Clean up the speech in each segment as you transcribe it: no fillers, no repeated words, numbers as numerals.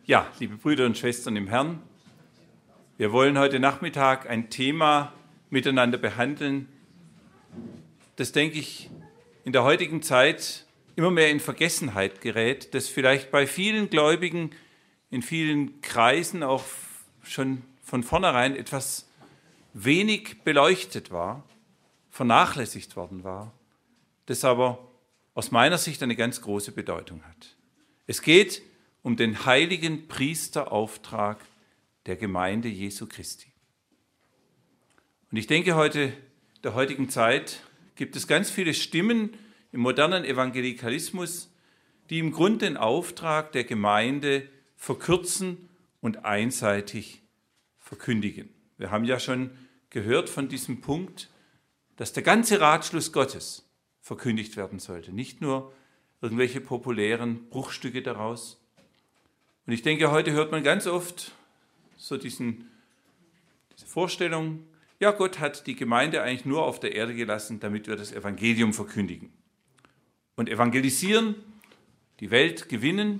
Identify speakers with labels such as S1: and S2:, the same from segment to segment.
S1: Ja, liebe Brüder und Schwestern im Herrn, wir wollen heute Nachmittag ein Thema miteinander behandeln, das, denke ich, in der heutigen Zeit immer mehr in Vergessenheit gerät, das vielleicht bei vielen Gläubigen in vielen Kreisen auch schon von vornherein etwas wenig beleuchtet war, vernachlässigt worden war, das aber aus meiner Sicht eine ganz große Bedeutung hat. Es geht um den heiligen Priesterauftrag der Gemeinde Jesu Christi. Und ich denke, in der heutigen Zeit gibt es ganz viele Stimmen im modernen Evangelikalismus, die im Grunde den Auftrag der Gemeinde verkürzen und einseitig verkündigen. Wir haben ja schon gehört von diesem Punkt, dass der ganze Ratschluss Gottes verkündigt werden sollte, nicht nur irgendwelche populären Bruchstücke daraus. Und ich denke, heute hört man ganz oft so diese Vorstellung, ja, Gott hat die Gemeinde eigentlich nur auf der Erde gelassen, damit wir das Evangelium verkündigen. Und evangelisieren, die Welt gewinnen.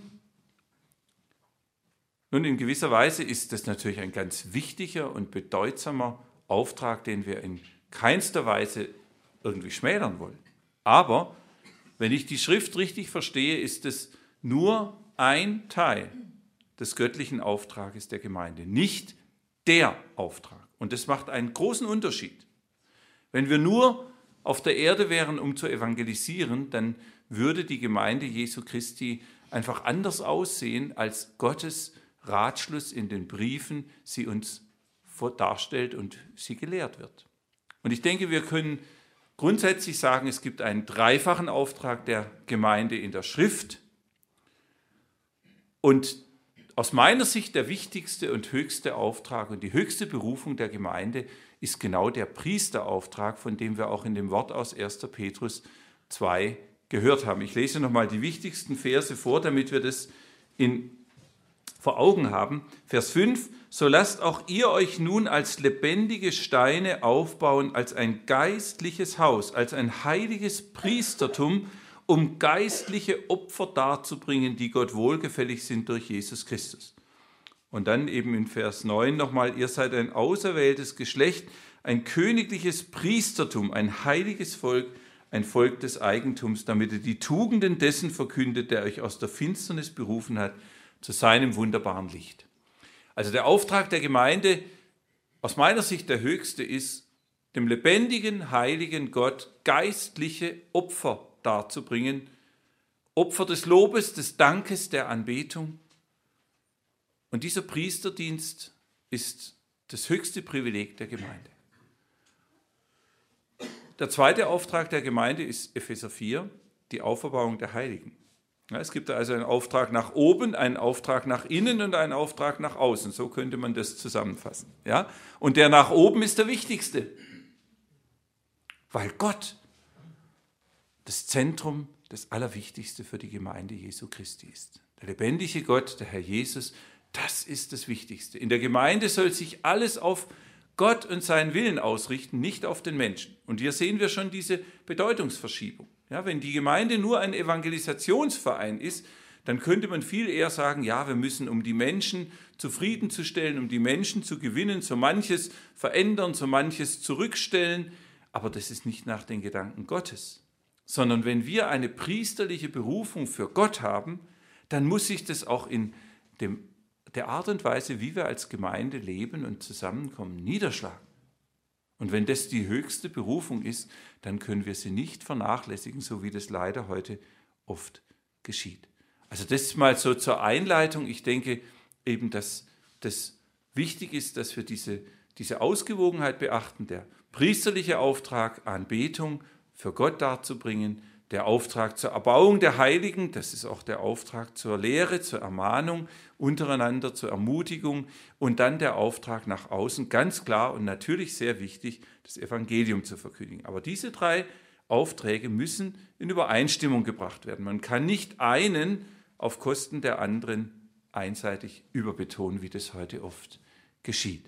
S1: Nun, in gewisser Weise ist das natürlich ein ganz wichtiger und bedeutsamer Auftrag, den wir in keinster Weise irgendwie schmälern wollen. Aber wenn ich die Schrift richtig verstehe, ist es nur ein Teil des göttlichen Auftrages der Gemeinde, nicht der Auftrag. Und das macht einen großen Unterschied. Wenn wir nur auf der Erde wären, um zu evangelisieren, dann würde die Gemeinde Jesu Christi einfach anders aussehen, als Gottes Ratschluss in den Briefen sie uns darstellt und sie gelehrt wird. Und ich denke, wir können grundsätzlich sagen, es gibt einen dreifachen Auftrag der Gemeinde in der Schrift. Und aus meiner Sicht der wichtigste und höchste Auftrag und die höchste Berufung der Gemeinde ist genau der Priesterauftrag, von dem wir auch in dem Wort aus 1. Petrus 2 gehört haben. Ich lese nochmal die wichtigsten Verse vor, damit wir das vor Augen haben. Vers 5, so lasst auch ihr euch nun als lebendige Steine aufbauen, als ein geistliches Haus, als ein heiliges Priestertum, um geistliche Opfer darzubringen, die Gott wohlgefällig sind durch Jesus Christus. Und dann eben in Vers 9 nochmal, ihr seid ein auserwähltes Geschlecht, ein königliches Priestertum, ein heiliges Volk, ein Volk des Eigentums, damit ihr die Tugenden dessen verkündet, der euch aus der Finsternis berufen hat, zu seinem wunderbaren Licht. Also der Auftrag der Gemeinde, aus meiner Sicht der höchste, ist, dem lebendigen, heiligen Gott geistliche Opfer darzubringen, Opfer des Lobes, des Dankes, der Anbetung. Und dieser Priesterdienst ist das höchste Privileg der Gemeinde. Der zweite Auftrag der Gemeinde ist Epheser 4, die Auferbauung der Heiligen. Ja, es gibt also einen Auftrag nach oben, einen Auftrag nach innen und einen Auftrag nach außen. So könnte man das zusammenfassen. Ja? Und der nach oben ist der wichtigste, weil Gott das Zentrum, das Allerwichtigste für die Gemeinde Jesu Christi ist. Der lebendige Gott, der Herr Jesus, das ist das Wichtigste. In der Gemeinde soll sich alles auf Gott und seinen Willen ausrichten, nicht auf den Menschen. Und hier sehen wir schon diese Bedeutungsverschiebung. Ja, wenn die Gemeinde nur ein Evangelisationsverein ist, dann könnte man viel eher sagen, ja, wir müssen, um die Menschen zufriedenzustellen, um die Menschen zu gewinnen, so manches verändern, so manches zurückstellen. Aber das ist nicht nach den Gedanken Gottes. Sondern wenn wir eine priesterliche Berufung für Gott haben, dann muss sich das auch in der Art und Weise, wie wir als Gemeinde leben und zusammenkommen, niederschlagen. Und wenn das die höchste Berufung ist, dann können wir sie nicht vernachlässigen, so wie das leider heute oft geschieht. Also das ist mal so zur Einleitung. Ich denke eben, dass das wichtig ist, dass wir diese Ausgewogenheit beachten. Der priesterliche Auftrag, Anbetung für Gott darzubringen, der Auftrag zur Erbauung der Heiligen, das ist auch der Auftrag zur Lehre, zur Ermahnung untereinander, zur Ermutigung und dann der Auftrag nach außen, ganz klar und natürlich sehr wichtig, das Evangelium zu verkündigen. Aber diese drei Aufträge müssen in Übereinstimmung gebracht werden. Man kann nicht einen auf Kosten der anderen einseitig überbetonen, wie das heute oft geschieht.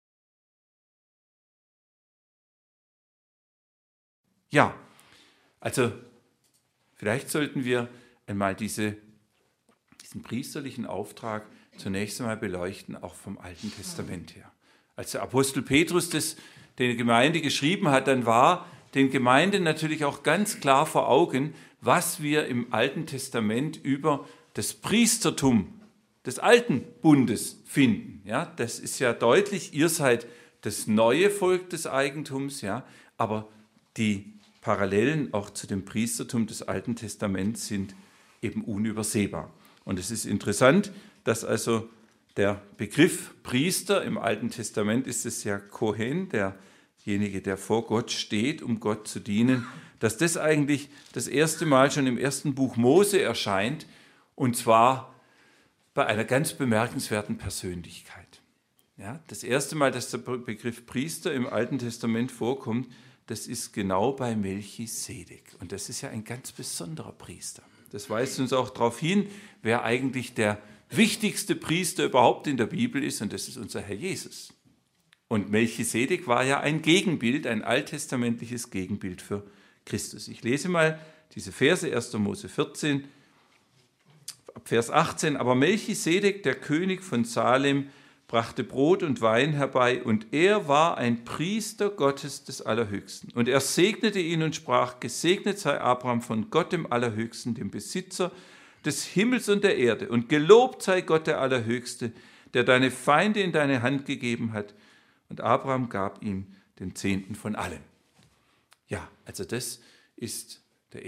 S1: Ja, also vielleicht sollten wir einmal diesen priesterlichen Auftrag zunächst einmal beleuchten, auch vom Alten Testament her. Als der Apostel Petrus das der Gemeinde geschrieben hat, dann war den Gemeinden natürlich auch ganz klar vor Augen, was wir im Alten Testament über das Priestertum des Alten Bundes finden. Ja, das ist ja deutlich, ihr seid das neue Volk des Eigentums, ja, aber die Parallelen auch zu dem Priestertum des Alten Testaments sind eben unübersehbar. Und es ist interessant, dass also der Begriff Priester im Alten Testament ist es ja Kohen, derjenige, der vor Gott steht, um Gott zu dienen, dass das eigentlich das erste Mal schon im ersten Buch Mose erscheint, und zwar bei einer ganz bemerkenswerten Persönlichkeit. Ja, das erste Mal, dass der Begriff Priester im Alten Testament vorkommt, das ist genau bei Melchisedek. Und das ist ja ein ganz besonderer Priester. Das weist uns auch darauf hin, wer eigentlich der wichtigste Priester überhaupt in der Bibel ist, und das ist unser Herr Jesus. Und Melchisedek war ja ein Gegenbild, ein alttestamentliches Gegenbild für Christus. Ich lese mal diese Verse, 1. Mose 14, ab Vers 18. Aber Melchisedek, der König von Salem, brachte Brot und Wein herbei, und er war ein Priester Gottes des Allerhöchsten. Und er segnete ihn und sprach: Gesegnet sei Abraham von Gott dem Allerhöchsten, dem Besitzer des Himmels und der Erde, und gelobt sei Gott der Allerhöchste, der deine Feinde in deine Hand gegeben hat. Und Abraham gab ihm den Zehnten von allem. Ja, also das ist das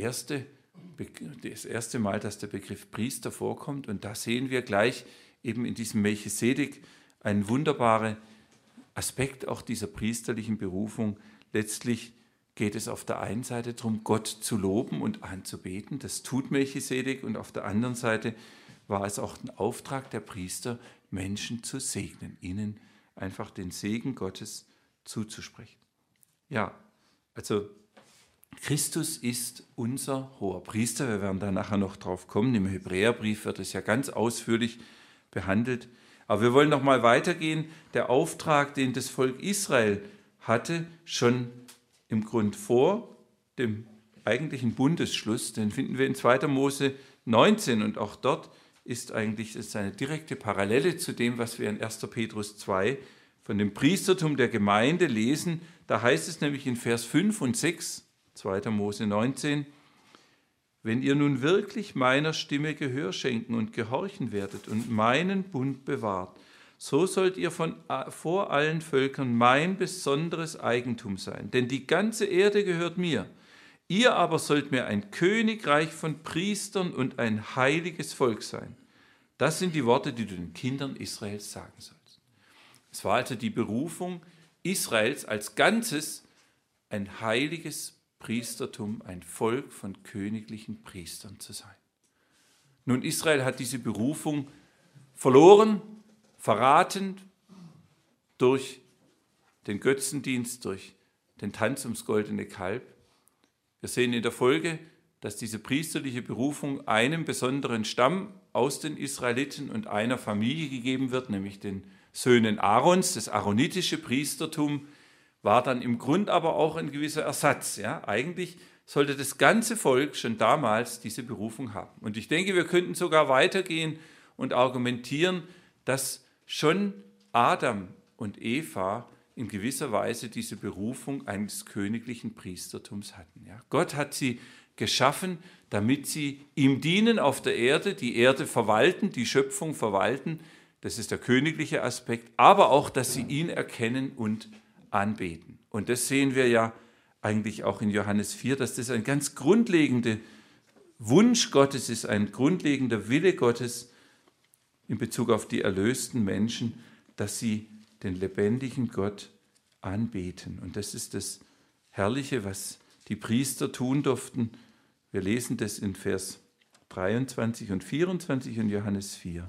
S1: erste Mal, dass der Begriff Priester vorkommt, und da sehen wir gleich eben in diesem Melchisedek einen wunderbaren Aspekt auch dieser priesterlichen Berufung. Letztlich geht es auf der einen Seite darum, Gott zu loben und anzubeten. Das tut Melchisedek. Und auf der anderen Seite war es auch ein Auftrag der Priester, Menschen zu segnen, ihnen einfach den Segen Gottes zuzusprechen. Ja, also Christus ist unser hoher Priester. Wir werden da nachher noch drauf kommen. Im Hebräerbrief wird es ja ganz ausführlich behandelt. Aber wir wollen noch mal weitergehen. Der Auftrag, den das Volk Israel hatte, schon im Grund vor dem eigentlichen Bundesschluss, den finden wir in 2. Mose 19. Und auch dort ist eigentlich eine direkte Parallele zu dem, was wir in 1. Petrus 2 von dem Priestertum der Gemeinde lesen. Da heißt es nämlich in Vers 5 und 6, 2. Mose 19, wenn ihr nun wirklich meiner Stimme Gehör schenken und gehorchen werdet und meinen Bund bewahrt, so sollt ihr vor allen Völkern mein besonderes Eigentum sein. Denn die ganze Erde gehört mir. Ihr aber sollt mir ein Königreich von Priestern und ein heiliges Volk sein. Das sind die Worte, die du den Kindern Israels sagen sollst. Es war also die Berufung Israels als Ganzes, ein heiliges Priestertum, ein Volk von königlichen Priestern zu sein. Nun, Israel hat diese Berufung verloren, verraten durch den Götzendienst, durch den Tanz ums goldene Kalb. Wir sehen in der Folge, dass diese priesterliche Berufung einem besonderen Stamm aus den Israeliten und einer Familie gegeben wird, nämlich den Söhnen Aarons. Das aaronitische Priestertum war dann im Grund aber auch ein gewisser Ersatz. Ja? Eigentlich sollte das ganze Volk schon damals diese Berufung haben. Und ich denke, wir könnten sogar weitergehen und argumentieren, dass schon Adam und Eva in gewisser Weise diese Berufung eines königlichen Priestertums hatten. Ja? Gott hat sie geschaffen, damit sie ihm dienen auf der Erde, die Erde verwalten, die Schöpfung verwalten. Das ist der königliche Aspekt, aber auch, dass sie ihn erkennen und anbeten. Und das sehen wir ja eigentlich auch in Johannes 4, dass das ein ganz grundlegender Wunsch Gottes ist, ein grundlegender Wille Gottes in Bezug auf die erlösten Menschen, dass sie den lebendigen Gott anbeten. Und das ist das Herrliche, was die Priester tun durften. Wir lesen das in Vers 23 und 24 in Johannes 4.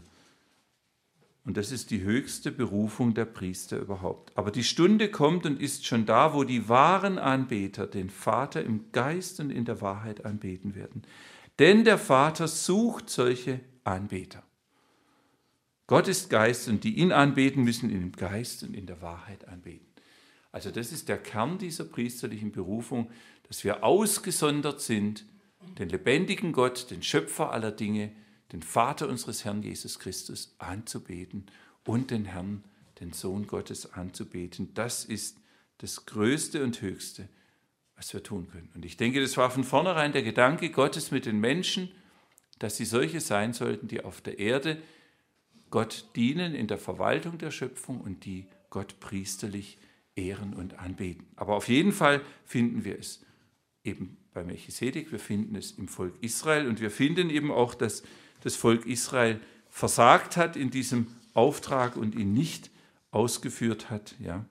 S1: Und das ist die höchste Berufung der Priester überhaupt. Aber die Stunde kommt und ist schon da, wo die wahren Anbeter den Vater im Geist und in der Wahrheit anbeten werden. Denn der Vater sucht solche Anbeter. Gott ist Geist, und die ihn anbeten, müssen ihn im Geist und in der Wahrheit anbeten. Also das ist der Kern dieser priesterlichen Berufung, dass wir ausgesondert sind, den lebendigen Gott, den Schöpfer aller Dinge, den Vater unseres Herrn Jesus Christus anzubeten und den Herrn, den Sohn Gottes anzubeten. Das ist das Größte und Höchste, was wir tun können. Und ich denke, das war von vornherein der Gedanke Gottes mit den Menschen, dass sie solche sein sollten, die auf der Erde Gott dienen in der Verwaltung der Schöpfung und die Gott priesterlich ehren und anbeten. Aber auf jeden Fall finden wir es eben bei Melchisedek, wir finden es im Volk Israel und wir finden eben auch, dass das Volk Israel versagt hat in diesem Auftrag und ihn nicht ausgeführt hat. Ja.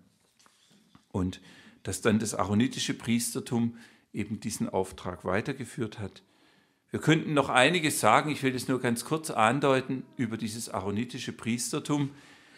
S1: Und dass dann das aaronitische Priestertum eben diesen Auftrag weitergeführt hat. Wir könnten noch einiges sagen, ich will das nur ganz kurz andeuten über dieses aaronitische Priestertum.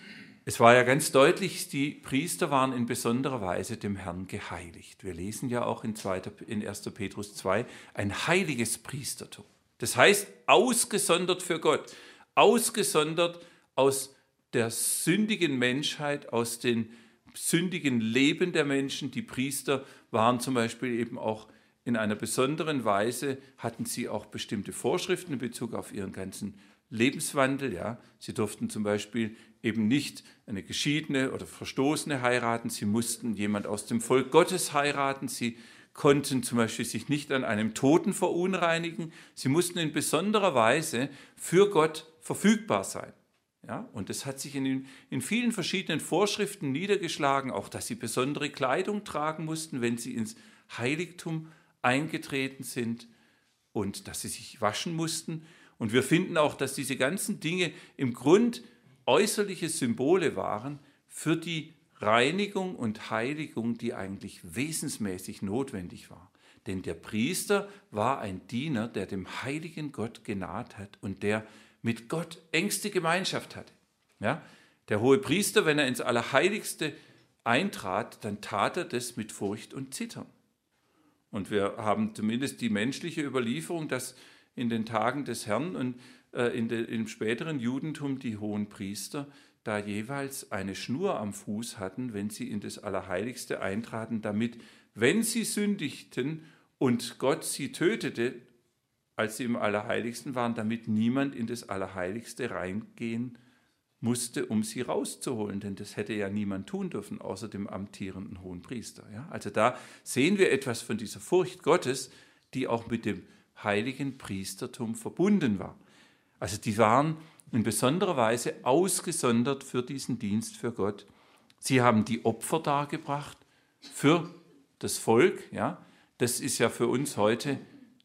S1: Es war ja ganz deutlich, die Priester waren in besonderer Weise dem Herrn geheiligt. Wir lesen ja auch in 1. Petrus 2, ein heiliges Priestertum. Das heißt, ausgesondert für Gott, ausgesondert aus der sündigen Menschheit, aus den sündigen Leben der Menschen. Die Priester waren zum Beispiel eben auch in einer besonderen Weise, hatten sie auch bestimmte Vorschriften in Bezug auf ihren ganzen Lebenswandel. Ja. Sie durften zum Beispiel eben nicht eine Geschiedene oder Verstoßene heiraten. Sie mussten jemand aus dem Volk Gottes heiraten. Sie konnten zum Beispiel sich nicht an einem Toten verunreinigen. Sie mussten in besonderer Weise für Gott verfügbar sein. Ja, und das hat sich in vielen verschiedenen Vorschriften niedergeschlagen, auch dass sie besondere Kleidung tragen mussten, wenn sie ins Heiligtum eingetreten sind und dass sie sich waschen mussten. Und wir finden auch, dass diese ganzen Dinge im Grund äußerliche Symbole waren für die Reinigung und Heiligung, die eigentlich wesensmäßig notwendig war. Denn der Priester war ein Diener, der dem heiligen Gott genaht hat und der mit Gott engste Gemeinschaft hatte. Ja? Der hohe Priester, wenn er ins Allerheiligste eintrat, dann tat er das mit Furcht und Zittern. Und wir haben zumindest die menschliche Überlieferung, dass in den Tagen des Herrn und im späteren Judentum die hohen Priester da jeweils eine Schnur am Fuß hatten, wenn sie in das Allerheiligste eintraten, damit, wenn sie sündigten und Gott sie tötete, als sie im Allerheiligsten waren, damit niemand in das Allerheiligste reingehen musste, um sie rauszuholen, denn das hätte ja niemand tun dürfen, außer dem amtierenden Hohenpriester. Ja? Also da sehen wir etwas von dieser Furcht Gottes, die auch mit dem heiligen Priestertum verbunden war. Also die waren in besonderer Weise ausgesondert für diesen Dienst für Gott. Sie haben die Opfer dargebracht für das Volk. Ja? Das ist ja für uns heute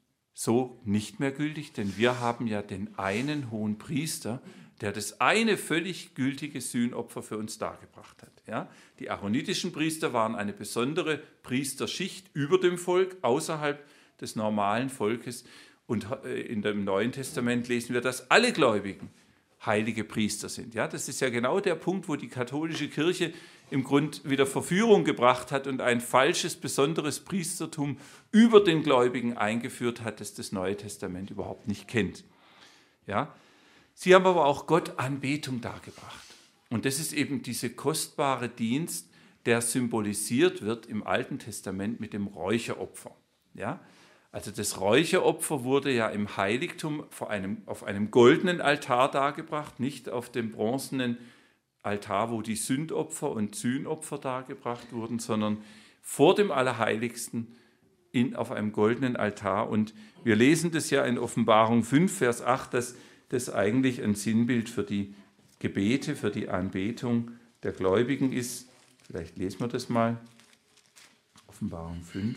S1: so nicht mehr gültig, denn wir haben ja den einen hohen Priester, der das eine völlig gültige Sühnopfer für uns dargebracht hat. Ja? Die aaronitischen Priester waren eine besondere Priesterschicht über dem Volk, außerhalb des normalen Volkes. Und in dem Neuen Testament lesen wir, dass alle Gläubigen heilige Priester sind. Ja? Das ist ja genau der Punkt, wo die katholische Kirche im Grund wieder Verführung gebracht hat und ein falsches, besonderes Priestertum über den Gläubigen eingeführt hat, das das Neue Testament überhaupt nicht kennt. Ja? Sie haben aber auch Gott Anbetung dargebracht. Und das ist eben dieser kostbare Dienst, der symbolisiert wird im Alten Testament mit dem Räucheropfer. Ja? Also das Räucheropfer wurde ja im Heiligtum auf einem goldenen Altar dargebracht, nicht auf dem bronzenen Altar, wo die Sündopfer und Sühnopfer dargebracht wurden, sondern vor dem Allerheiligsten auf einem goldenen Altar. Und wir lesen das ja in Offenbarung 5, Vers 8, dass das eigentlich ein Sinnbild für die Gebete, für die Anbetung der Gläubigen ist. Vielleicht lesen wir das mal. Offenbarung 5.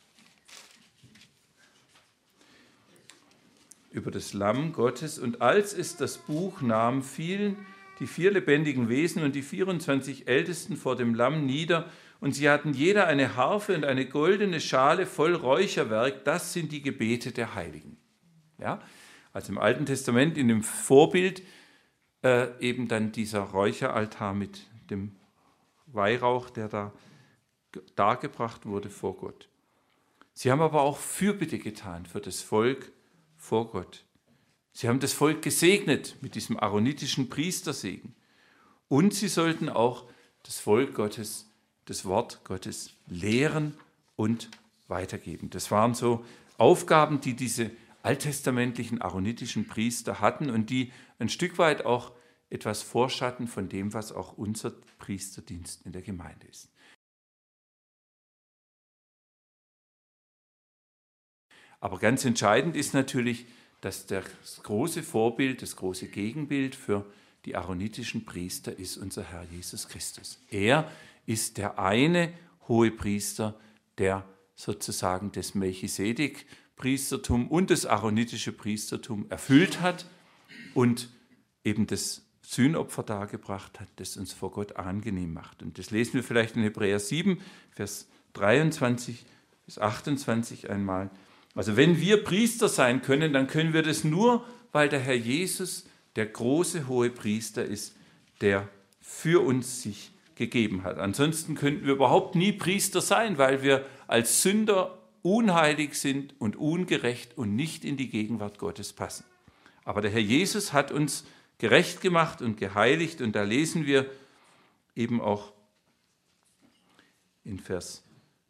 S1: Über das Lamm Gottes. Und als es das Buch nahm, fielen die 4 lebendigen Wesen und die 24 Ältesten vor dem Lamm nieder, und sie hatten jeder eine Harfe und eine goldene Schale voll Räucherwerk. Das sind die Gebete der Heiligen. Ja? Also im Alten Testament in dem Vorbild eben dann dieser Räucheraltar mit dem Weihrauch, der da dargebracht wurde vor Gott. Sie haben aber auch Fürbitte getan für das Volk vor Gott. Sie haben das Volk gesegnet mit diesem aaronitischen Priestersegen. Und sie sollten auch das Volk Gottes, das Wort Gottes lehren und weitergeben. Das waren so Aufgaben, die diese alttestamentlichen aaronitischen Priester hatten und die ein Stück weit auch etwas vorschatten von dem, was auch unser Priesterdienst in der Gemeinde ist. Aber ganz entscheidend ist natürlich, dass das große Vorbild, das große Gegenbild für die aaronitischen Priester ist unser Herr Jesus Christus. Er ist der eine Hohepriester, der sozusagen das Melchisedek-Priestertum und das aaronitische Priestertum erfüllt hat und eben das Sühnopfer dargebracht hat, das uns vor Gott angenehm macht. Und das lesen wir vielleicht in Hebräer 7, Vers 23 bis 28 einmal. Also wenn wir Priester sein können, dann können wir das nur, weil der Herr Jesus der große hohe Priester ist, der für uns sich gegeben hat. Ansonsten könnten wir überhaupt nie Priester sein, weil wir als Sünder unheilig sind und ungerecht und nicht in die Gegenwart Gottes passen. Aber der Herr Jesus hat uns gerecht gemacht und geheiligt und da lesen wir eben auch in Vers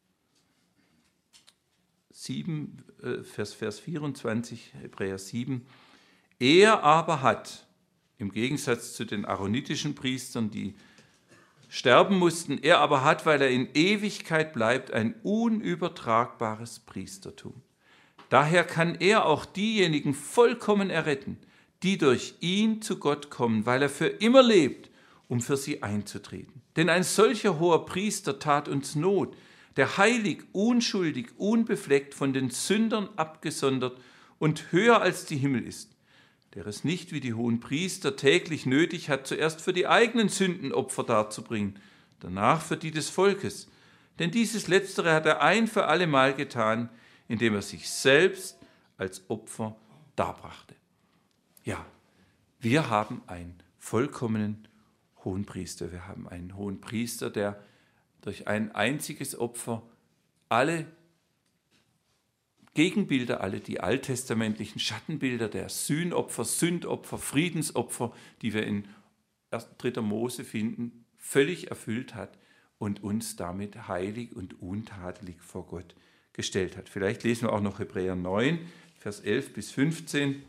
S1: 7, Vers 24, Hebräer 7, er aber hat, im Gegensatz zu den aaronitischen Priestern, die sterben mussten, er aber hat, weil er in Ewigkeit bleibt, ein unübertragbares Priestertum. Daher kann er auch diejenigen vollkommen erretten, die durch ihn zu Gott kommen, weil er für immer lebt, um für sie einzutreten. Denn ein solcher hoher Priester tat uns Not, der heilig, unschuldig, unbefleckt, von den Sündern abgesondert und höher als die Himmel ist, der es nicht wie die hohen Priester täglich nötig hat, zuerst für die eigenen Sünden Opfer darzubringen, danach für die des Volkes. Denn dieses Letztere hat er ein für allemal getan, indem er sich selbst als Opfer darbrachte. Ja, wir haben einen vollkommenen Hohenpriester. Wir haben einen Hohenpriester, der durch ein einziges Opfer alle Gegenbilder, alle die alttestamentlichen Schattenbilder der Sühnopfer, Sündopfer, Friedensopfer, die wir in 3. Mose finden, völlig erfüllt hat und uns damit heilig und untadelig vor Gott gestellt hat. Vielleicht lesen wir auch noch Hebräer 9, Vers 11 bis 15.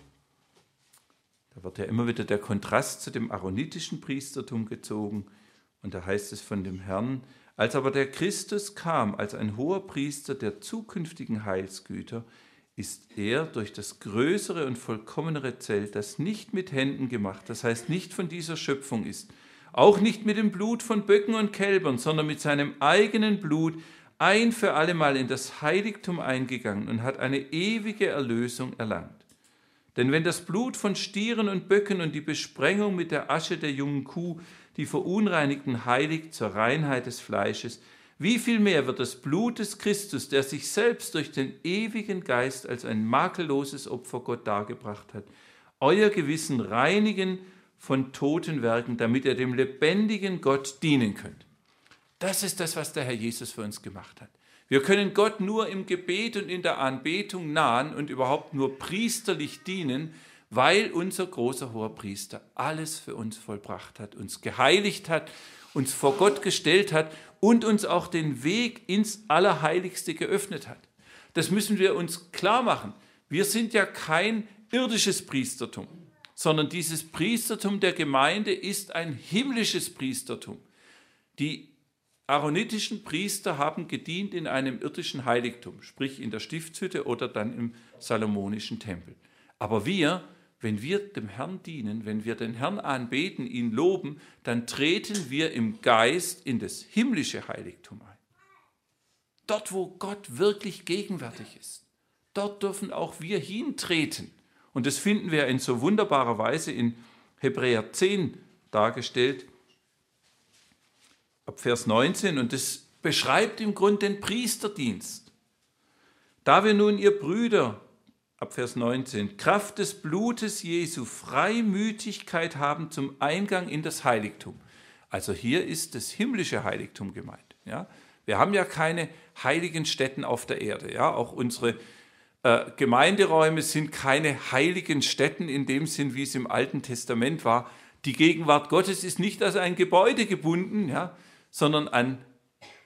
S1: Da wird ja immer wieder der Kontrast zu dem aaronitischen Priestertum gezogen und da heißt es von dem Herrn: Als aber der Christus kam als ein hoher Priester der zukünftigen Heilsgüter, ist er durch das größere und vollkommenere Zelt, das nicht mit Händen gemacht, das heißt nicht von dieser Schöpfung ist, auch nicht mit dem Blut von Böcken und Kälbern, sondern mit seinem eigenen Blut ein für allemal in das Heiligtum eingegangen und hat eine ewige Erlösung erlangt. Denn wenn das Blut von Stieren und Böcken und die Besprengung mit der Asche der jungen Kuh die Verunreinigten heiligt zur Reinheit des Fleisches, wie viel mehr wird das Blut des Christus, der sich selbst durch den ewigen Geist als ein makelloses Opfer Gott dargebracht hat, euer Gewissen reinigen von toten Werken, damit ihr dem lebendigen Gott dienen könnt. Das ist das, was der Herr Jesus für uns gemacht hat. Wir können Gott nur im Gebet und in der Anbetung nahen und überhaupt nur priesterlich dienen, weil unser großer hoher Priester alles für uns vollbracht hat, uns geheiligt hat, uns vor Gott gestellt hat und uns auch den Weg ins Allerheiligste geöffnet hat. Das müssen wir uns klar machen. Wir sind ja kein irdisches Priestertum, sondern dieses Priestertum der Gemeinde ist ein himmlisches Priestertum. Die aaronitischen Priester haben gedient in einem irdischen Heiligtum, sprich in der Stiftshütte oder dann im salomonischen Tempel. Aber wir, wenn wir dem Herrn dienen, wenn wir den Herrn anbeten, ihn loben, dann treten wir im Geist in das himmlische Heiligtum ein. Dort, wo Gott wirklich gegenwärtig ist, dort dürfen auch wir hintreten. Und das finden wir in so wunderbarer Weise in Hebräer 10 dargestellt, ab Vers 19, und das beschreibt im Grunde den Priesterdienst. Da wir nun, ihr Brüder, ab Vers 19, Kraft des Blutes Jesu Freimütigkeit haben zum Eingang in das Heiligtum. Also hier ist das himmlische Heiligtum gemeint. Ja? Wir haben ja keine heiligen Stätten auf der Erde. Ja? Auch unsere Gemeinderäume sind keine heiligen Stätten in dem Sinn, wie es im Alten Testament war. Die Gegenwart Gottes ist nicht an ein Gebäude gebunden, ja, sondern an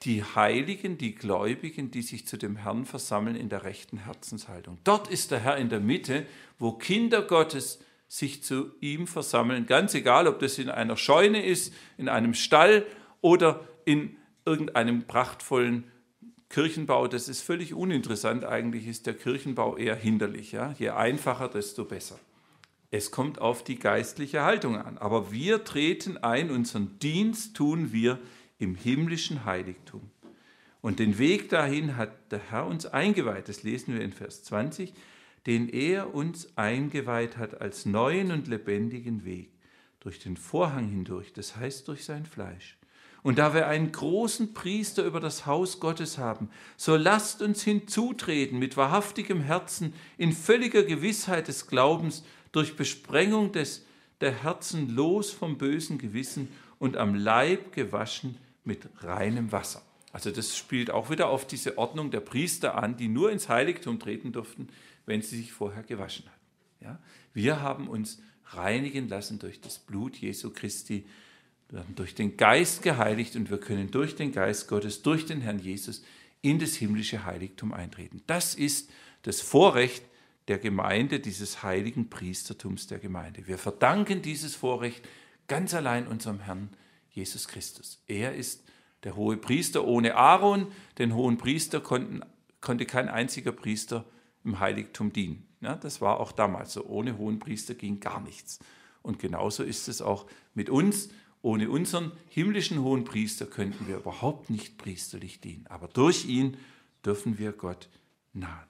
S1: die Heiligen, die Gläubigen, die sich zu dem Herrn versammeln in der rechten Herzenshaltung. Dort ist der Herr in der Mitte, wo Kinder Gottes sich zu ihm versammeln, ganz egal, ob das in einer Scheune ist, in einem Stall oder in irgendeinem prachtvollen Kirchenbau. Das ist völlig uninteressant, eigentlich ist der Kirchenbau eher hinderlich. Ja? Je einfacher, desto besser. Es kommt auf die geistliche Haltung an. Aber wir treten ein, unseren Dienst tun wir im himmlischen Heiligtum. Und den Weg dahin hat der Herr uns eingeweiht, das lesen wir in Vers 20, den er uns eingeweiht hat als neuen und lebendigen Weg, durch den Vorhang hindurch, das heißt durch sein Fleisch. Und da wir einen großen Priester über das Haus Gottes haben, so lasst uns hinzutreten mit wahrhaftigem Herzen, in völliger Gewissheit des Glaubens, durch Besprengung der Herzen los vom bösen Gewissen und am Leib gewaschen mit reinem Wasser. Also das spielt auch wieder auf diese Ordnung der Priester an, die nur ins Heiligtum treten durften, wenn sie sich vorher gewaschen hatten. Ja? Wir haben uns reinigen lassen durch das Blut Jesu Christi, wir werden durch den Geist geheiligt und wir können durch den Geist Gottes, durch den Herrn Jesus in das himmlische Heiligtum eintreten. Das ist das Vorrecht der Gemeinde, dieses heiligen Priestertums der Gemeinde. Wir verdanken dieses Vorrecht ganz allein unserem Herrn Jesus Christus. Er ist der hohe Priester ohne Aaron. Den hohen Priester konnte kein einziger Priester im Heiligtum dienen. Ja, das war auch damals so. Ohne hohen Priester ging gar nichts. Und genauso ist es auch mit uns. Ohne unseren himmlischen hohen Priester könnten wir überhaupt nicht priesterlich dienen. Aber durch ihn dürfen wir Gott nahen.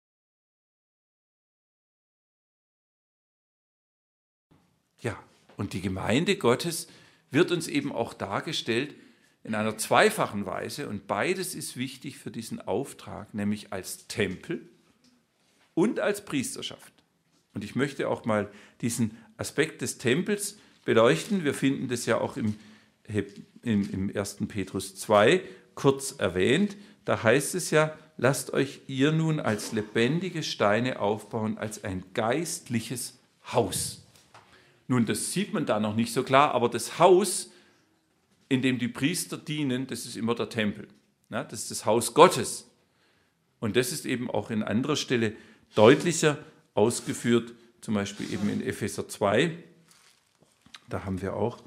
S1: Ja, und die Gemeinde Gottes wird uns eben auch dargestellt in einer zweifachen Weise. Und beides ist wichtig für diesen Auftrag, nämlich als Tempel und als Priesterschaft. Und ich möchte auch mal diesen Aspekt des Tempels beleuchten. Wir finden das ja auch im 1. Petrus 2 kurz erwähnt. Da heißt es ja, lasst euch ihr nun als lebendige Steine aufbauen, als ein geistliches Haus. Nun, das sieht man da noch nicht so klar, aber das Haus, in dem die Priester dienen, das ist immer der Tempel. Ja, das ist das Haus Gottes. Und das ist eben auch in anderer Stelle deutlicher ausgeführt, zum Beispiel eben in Epheser 2. Da haben wir auch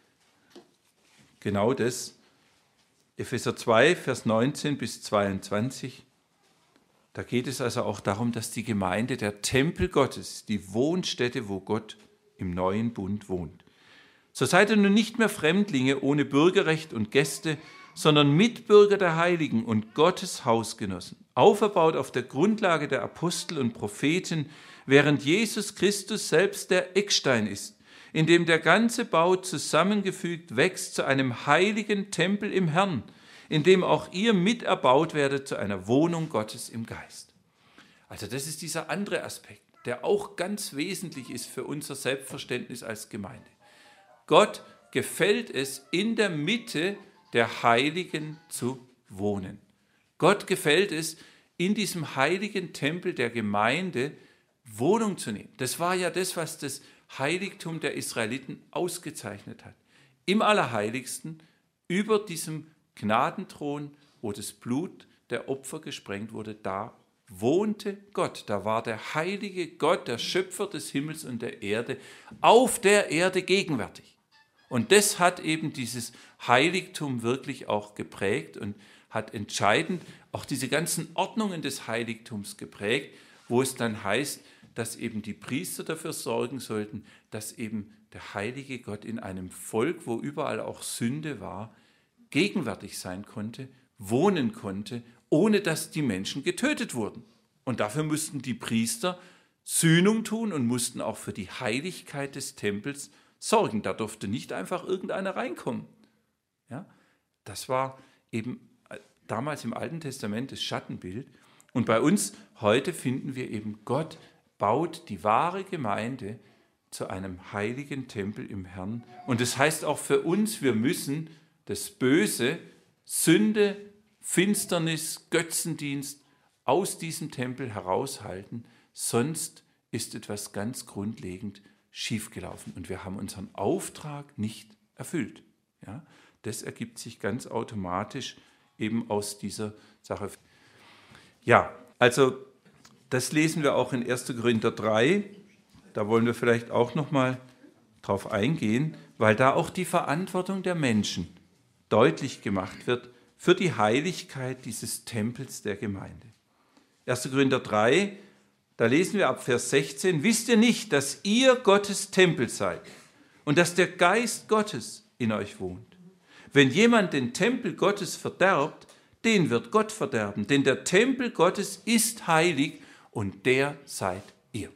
S1: genau das. Epheser 2, Vers 19 bis 22. Da geht es also auch darum, dass die Gemeinde der Tempel Gottes, die Wohnstätte, wo Gott im neuen Bund wohnt. So seid ihr nun nicht mehr Fremdlinge ohne Bürgerrecht und Gäste, sondern Mitbürger der Heiligen und Gottes Hausgenossen, auferbaut auf der Grundlage der Apostel und Propheten, während Jesus Christus selbst der Eckstein ist, in dem der ganze Bau zusammengefügt wächst zu einem heiligen Tempel im Herrn, in dem auch ihr miterbaut werdet zu einer Wohnung Gottes im Geist. Also das ist dieser andere Aspekt, der auch ganz wesentlich ist für unser Selbstverständnis als Gemeinde. Gott gefällt es, in der Mitte der Heiligen zu wohnen. Gott gefällt es, in diesem heiligen Tempel der Gemeinde Wohnung zu nehmen. Das war ja das, was das Heiligtum der Israeliten ausgezeichnet hat. Im Allerheiligsten, über diesem Gnadenthron, wo das Blut der Opfer gesprengt wurde, da wohnte Gott. Da war der heilige Gott, der Schöpfer des Himmels und der Erde, auf der Erde gegenwärtig. Und das hat eben dieses Heiligtum wirklich auch geprägt und hat entscheidend auch diese ganzen Ordnungen des Heiligtums geprägt, wo es dann heißt, dass eben die Priester dafür sorgen sollten, dass eben der heilige Gott in einem Volk, wo überall auch Sünde war, gegenwärtig sein konnte, wohnen konnte, ohne dass die Menschen getötet wurden. Und dafür mussten die Priester Sühnung tun und mussten auch für die Heiligkeit des Tempels sorgen. Da durfte nicht einfach irgendeiner reinkommen. Ja, das war eben damals im Alten Testament das Schattenbild. Und bei uns heute finden wir eben, Gott baut die wahre Gemeinde zu einem heiligen Tempel im Herrn. Und das heißt auch für uns, wir müssen das Böse, Sünde, Finsternis, Götzendienst aus diesem Tempel heraushalten, sonst ist etwas ganz grundlegend schiefgelaufen und wir haben unseren Auftrag nicht erfüllt. Ja, das ergibt sich ganz automatisch eben aus dieser Sache. Ja, also das lesen wir auch in 1. Korinther 3. Da wollen wir vielleicht auch nochmal drauf eingehen, weil da auch die Verantwortung der Menschen deutlich gemacht wird für die Heiligkeit dieses Tempels der Gemeinde. 1. Korinther 3, da lesen wir ab Vers 16, wisst ihr nicht, dass ihr Gottes Tempel seid und dass der Geist Gottes in euch wohnt? Wenn jemand den Tempel Gottes verderbt, den wird Gott verderben, denn der Tempel Gottes ist heilig und der seid ihr.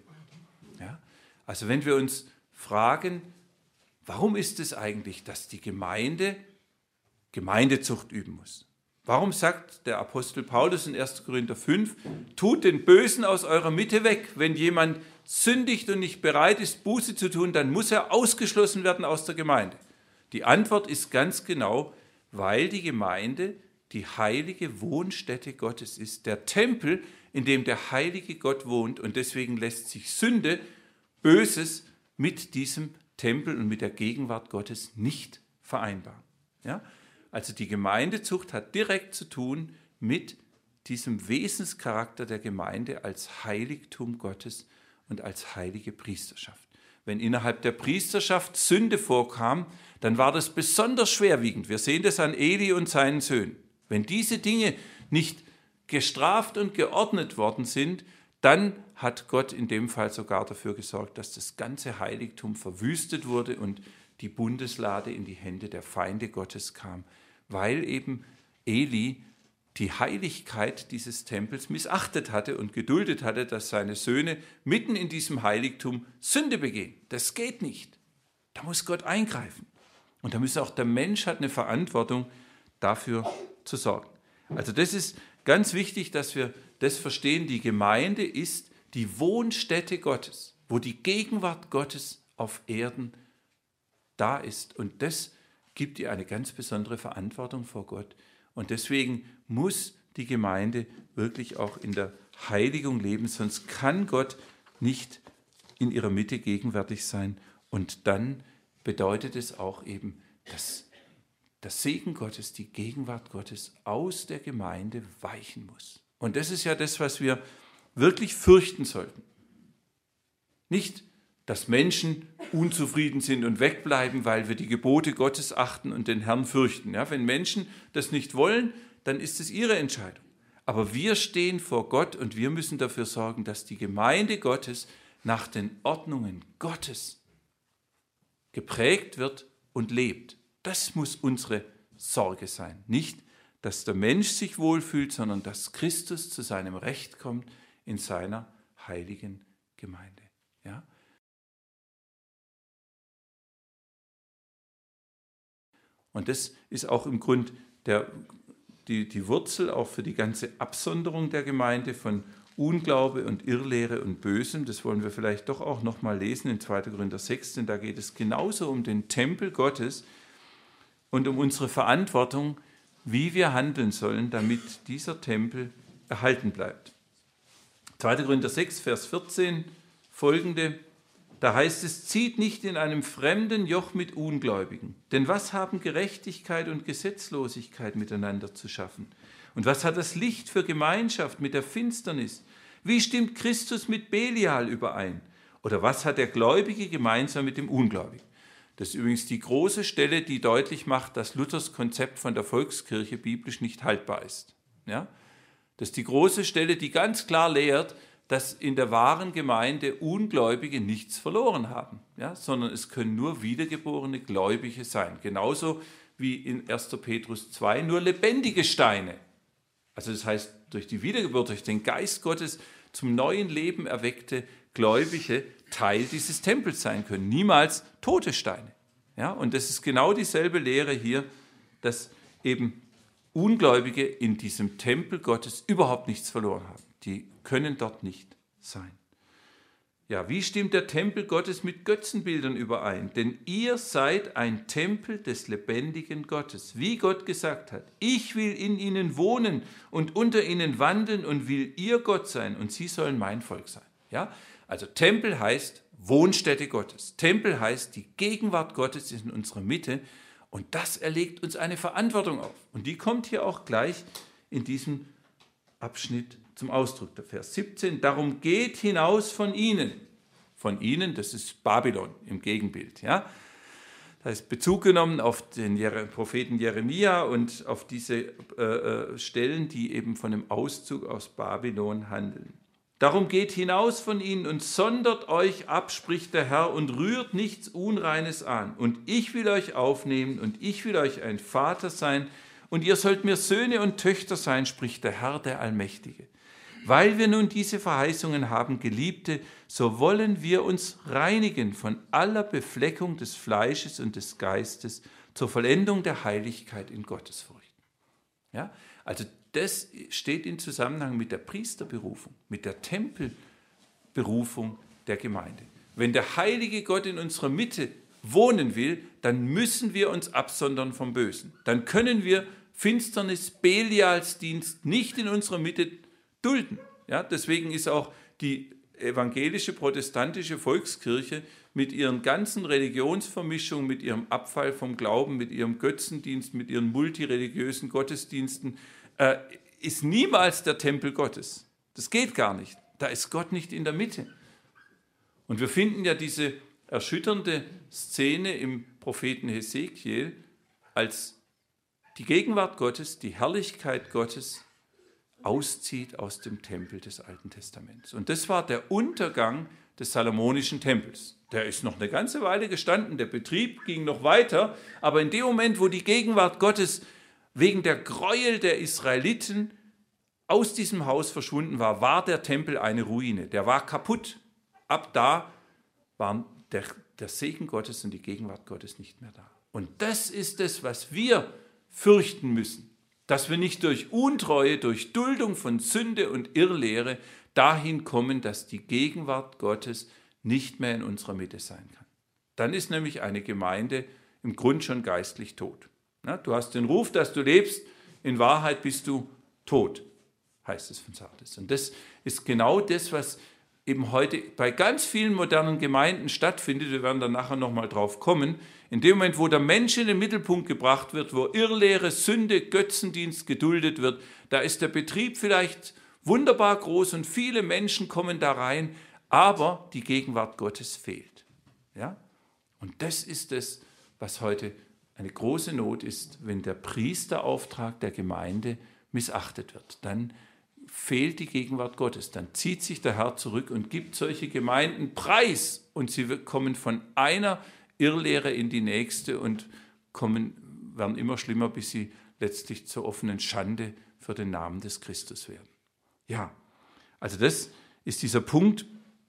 S1: Ja? Also wenn wir uns fragen, warum ist es eigentlich, dass die Gemeinde Gemeindezucht üben muss? Warum sagt der Apostel Paulus in 1. Korinther 5, tut den Bösen aus eurer Mitte weg. Wenn jemand sündigt und nicht bereit ist, Buße zu tun, dann muss er ausgeschlossen werden aus der Gemeinde. Die Antwort ist ganz genau, weil die Gemeinde die heilige Wohnstätte Gottes ist, der Tempel, in dem der heilige Gott wohnt, und deswegen lässt sich Sünde, Böses mit diesem Tempel und mit der Gegenwart Gottes nicht vereinbaren. Ja? Also die Gemeindezucht hat direkt zu tun mit diesem Wesenscharakter der Gemeinde als Heiligtum Gottes und als heilige Priesterschaft. Wenn innerhalb der Priesterschaft Sünde vorkam, dann war das besonders schwerwiegend. Wir sehen das an Eli und seinen Söhnen. Wenn diese Dinge nicht gestraft und geordnet worden sind, dann hat Gott in dem Fall sogar dafür gesorgt, dass das ganze Heiligtum verwüstet wurde und die Bundeslade in die Hände der Feinde Gottes kam, weil eben Eli die Heiligkeit dieses Tempels missachtet hatte und geduldet hatte, dass seine Söhne mitten in diesem Heiligtum Sünde begehen. Das geht nicht. Da muss Gott eingreifen. Und da muss auch der Mensch hat eine Verantwortung, dafür zu sorgen. Also das ist ganz wichtig, dass wir das verstehen. Die Gemeinde ist die Wohnstätte Gottes, wo die Gegenwart Gottes auf Erden da ist. Und das gibt ihr eine ganz besondere Verantwortung vor Gott. Und deswegen muss die Gemeinde wirklich auch in der Heiligung leben, sonst kann Gott nicht in ihrer Mitte gegenwärtig sein. Und dann bedeutet es auch eben, dass der Segen Gottes, die Gegenwart Gottes aus der Gemeinde weichen muss. Und das ist ja das, was wir wirklich fürchten sollten. Nicht, dass Menschen unzufrieden sind und wegbleiben, weil wir die Gebote Gottes achten und den Herrn fürchten. Ja, wenn Menschen das nicht wollen, dann ist es ihre Entscheidung. Aber wir stehen vor Gott und wir müssen dafür sorgen, dass die Gemeinde Gottes nach den Ordnungen Gottes geprägt wird und lebt. Das muss unsere Sorge sein. Nicht, dass der Mensch sich wohlfühlt, sondern dass Christus zu seinem Recht kommt in seiner heiligen Gemeinde. Ja? Und das ist auch im Grund die Wurzel auch für die ganze Absonderung der Gemeinde von Unglaube und Irrlehre und Bösem. Das wollen wir vielleicht doch auch noch mal lesen in 2. Korinther 6, denn da geht es genauso um den Tempel Gottes und um unsere Verantwortung, wie wir handeln sollen, damit dieser Tempel erhalten bleibt. 2. Korinther 6, Vers 14, folgende, da heißt es, zieht nicht in einem fremden Joch mit Ungläubigen. Denn was haben Gerechtigkeit und Gesetzlosigkeit miteinander zu schaffen? Und was hat das Licht für Gemeinschaft mit der Finsternis? Wie stimmt Christus mit Belial überein? Oder was hat der Gläubige gemeinsam mit dem Ungläubigen? Das ist übrigens die große Stelle, die deutlich macht, dass Luthers Konzept von der Volkskirche biblisch nicht haltbar ist. Ja? Das ist die große Stelle, die ganz klar lehrt, dass in der wahren Gemeinde Ungläubige nichts verloren haben, ja? Sondern es können nur wiedergeborene Gläubige sein. Genauso wie in 1. Petrus 2 nur lebendige Steine. Also das heißt, durch die Wiedergeburt, durch den Geist Gottes zum neuen Leben erweckte Gläubige Teil dieses Tempels sein können, niemals tote Steine. Ja, und das ist genau dieselbe Lehre hier, dass eben Ungläubige in diesem Tempel Gottes überhaupt nichts verloren haben. Die können dort nicht sein. Ja, wie stimmt der Tempel Gottes mit Götzenbildern überein? Denn ihr seid ein Tempel des lebendigen Gottes, wie Gott gesagt hat. Ich will in ihnen wohnen und unter ihnen wandeln und will ihr Gott sein und sie sollen mein Volk sein. Ja, also Tempel heißt Wohnstätte Gottes. Tempel heißt, die Gegenwart Gottes ist in unserer Mitte Und das erlegt uns eine Verantwortung auf. Und die kommt hier auch gleich in diesem Abschnitt zum Ausdruck, der Vers 17. Darum geht hinaus von ihnen. Von ihnen, das ist Babylon im Gegenbild. Ja? Da ist Bezug genommen auf den Propheten Jeremia und auf diese Stellen, die eben von dem Auszug aus Babylon handeln. Darum geht hinaus von ihnen und sondert euch ab, spricht der Herr, und rührt nichts Unreines an. Und ich will euch aufnehmen und ich will euch ein Vater sein und ihr sollt mir Söhne und Töchter sein, spricht der Herr, der Allmächtige. Weil wir nun diese Verheißungen haben, Geliebte, so wollen wir uns reinigen von aller Befleckung des Fleisches und des Geistes zur Vollendung der Heiligkeit in Gottesfurcht. Ja? Also das steht in Zusammenhang mit der Priesterberufung, mit der Tempelberufung der Gemeinde. Wenn der heilige Gott in unserer Mitte wohnen will, dann müssen wir uns absondern vom Bösen. Dann können wir Finsternis, Belialsdienst nicht in unserer Mitte dulden. Ja, deswegen ist auch die evangelische protestantische Volkskirche mit ihren ganzen Religionsvermischungen, mit ihrem Abfall vom Glauben, mit ihrem Götzendienst, mit ihren multireligiösen Gottesdiensten, ist niemals der Tempel Gottes. Das geht gar nicht. Da ist Gott nicht in der Mitte. Und wir finden ja diese erschütternde Szene im Propheten Hesekiel, als die Gegenwart Gottes, die Herrlichkeit Gottes auszieht aus dem Tempel des Alten Testaments. Und das war der Untergang des Salomonischen Tempels. Der ist noch eine ganze Weile gestanden, der Betrieb ging noch weiter, aber in dem Moment, wo die Gegenwart Gottes wegen der Gräuel der Israeliten aus diesem Haus verschwunden war, war der Tempel eine Ruine. Der war kaputt. Ab da waren der Segen Gottes und die Gegenwart Gottes nicht mehr da. Und das ist es, was wir fürchten müssen, dass wir nicht durch Untreue, durch Duldung von Sünde und Irrlehre dahin kommen, dass die Gegenwart Gottes nicht mehr in unserer Mitte sein kann. Dann ist nämlich eine Gemeinde im Grund schon geistlich tot. Du hast den Ruf, dass du lebst, in Wahrheit bist du tot, heißt es von Sardes. Und das ist genau das, was eben heute bei ganz vielen modernen Gemeinden stattfindet. Wir werden da nachher nochmal drauf kommen. In dem Moment, wo der Mensch in den Mittelpunkt gebracht wird, wo Irrlehre, Sünde, Götzendienst geduldet wird, da ist der Betrieb vielleicht wunderbar groß und viele Menschen kommen da rein, aber die Gegenwart Gottes fehlt. Ja? Und das ist es, was heute eine große Not ist, wenn der Priesterauftrag der Gemeinde missachtet wird. Dann fehlt die Gegenwart Gottes. Dann zieht sich der Herr zurück und gibt solche Gemeinden preis. Und sie kommen von einer Irrlehre in die nächste und werden immer schlimmer, bis sie letztlich zur offenen Schande für den Namen des Christus werden. Ja, also das ist dieser Punkt.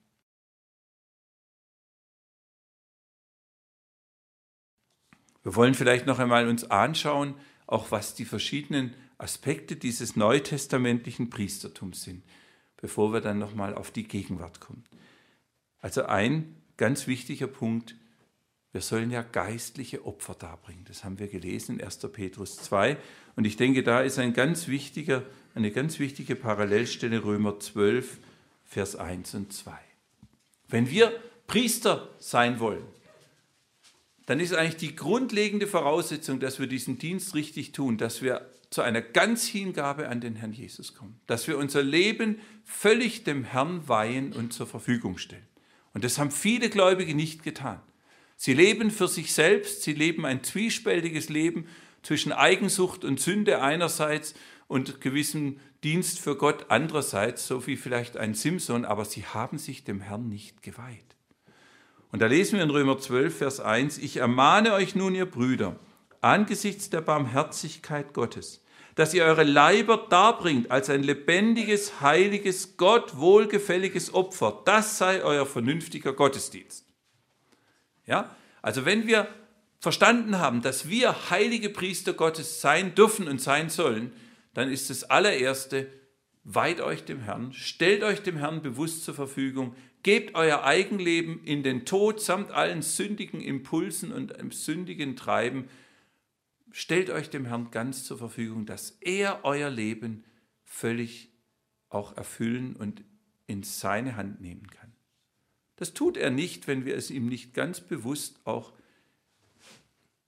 S1: Wir wollen vielleicht noch einmal uns anschauen, auch was die verschiedenen Aspekte dieses neutestamentlichen Priestertums sind, bevor wir dann nochmal auf die Gegenwart kommen. Also ein ganz wichtiger Punkt, wir sollen ja geistliche Opfer darbringen. Das haben wir gelesen in 1. Petrus 2. Und ich denke, da ist eine ganz wichtige Parallelstelle, Römer 12, Vers 1 und 2. Wenn wir Priester sein wollen, dann ist eigentlich die grundlegende Voraussetzung, dass wir diesen Dienst richtig tun, dass wir zu einer Ganzhingabe an den Herrn Jesus kommen, dass wir unser Leben völlig dem Herrn weihen und zur Verfügung stellen. Und das haben viele Gläubige nicht getan. Sie leben für sich selbst, sie leben ein zwiespältiges Leben zwischen Eigensucht und Sünde einerseits und gewissem Dienst für Gott andererseits, so wie vielleicht ein Simson, aber sie haben sich dem Herrn nicht geweiht. Und da lesen wir in Römer 12, Vers 1, ich ermahne euch nun, ihr Brüder, angesichts der Barmherzigkeit Gottes, dass ihr eure Leiber darbringt als ein lebendiges, heiliges, Gott wohlgefälliges Opfer. Das sei euer vernünftiger Gottesdienst. Ja, also wenn wir verstanden haben, dass wir heilige Priester Gottes sein dürfen und sein sollen, dann ist das allererste, weiht euch dem Herrn, stellt euch dem Herrn bewusst zur Verfügung, gebt euer Eigenleben in den Tod samt allen sündigen Impulsen und einem sündigen Treiben. Stellt euch dem Herrn ganz zur Verfügung, dass er euer Leben völlig auch erfüllen und in seine Hand nehmen kann. Das tut er nicht, wenn wir es ihm nicht ganz bewusst auch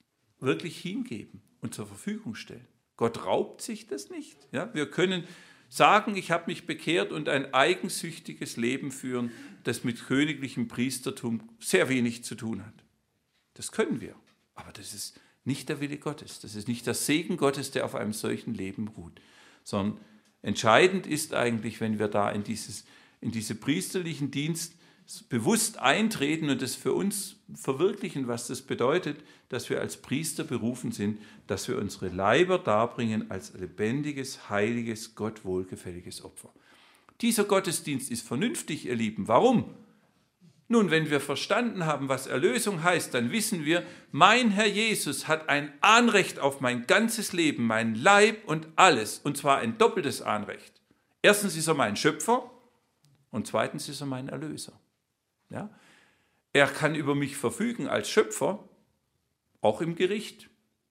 S1: wirklich hingeben und zur Verfügung stellen. Gott raubt sich das nicht. Ja? Wir können sagen, ich habe mich bekehrt und ein eigensüchtiges Leben führen, das mit königlichem Priestertum sehr wenig zu tun hat. Das können wir, aber das ist nicht der Wille Gottes. Das ist nicht der Segen Gottes, der auf einem solchen Leben ruht, sondern entscheidend ist eigentlich, wenn wir da in diese priesterlichen Dienst bewusst eintreten und das für uns verwirklichen, was das bedeutet, dass wir als Priester berufen sind, dass wir unsere Leiber darbringen als lebendiges, heiliges, Gott wohlgefälliges Opfer. Dieser Gottesdienst ist vernünftig, ihr Lieben. Warum? Nun, wenn wir verstanden haben, was Erlösung heißt, dann wissen wir, mein Herr Jesus hat ein Anrecht auf mein ganzes Leben, mein Leib und alles, und zwar ein doppeltes Anrecht. Erstens ist er mein Schöpfer und zweitens ist er mein Erlöser. Ja? Er kann über mich verfügen als Schöpfer, auch im Gericht.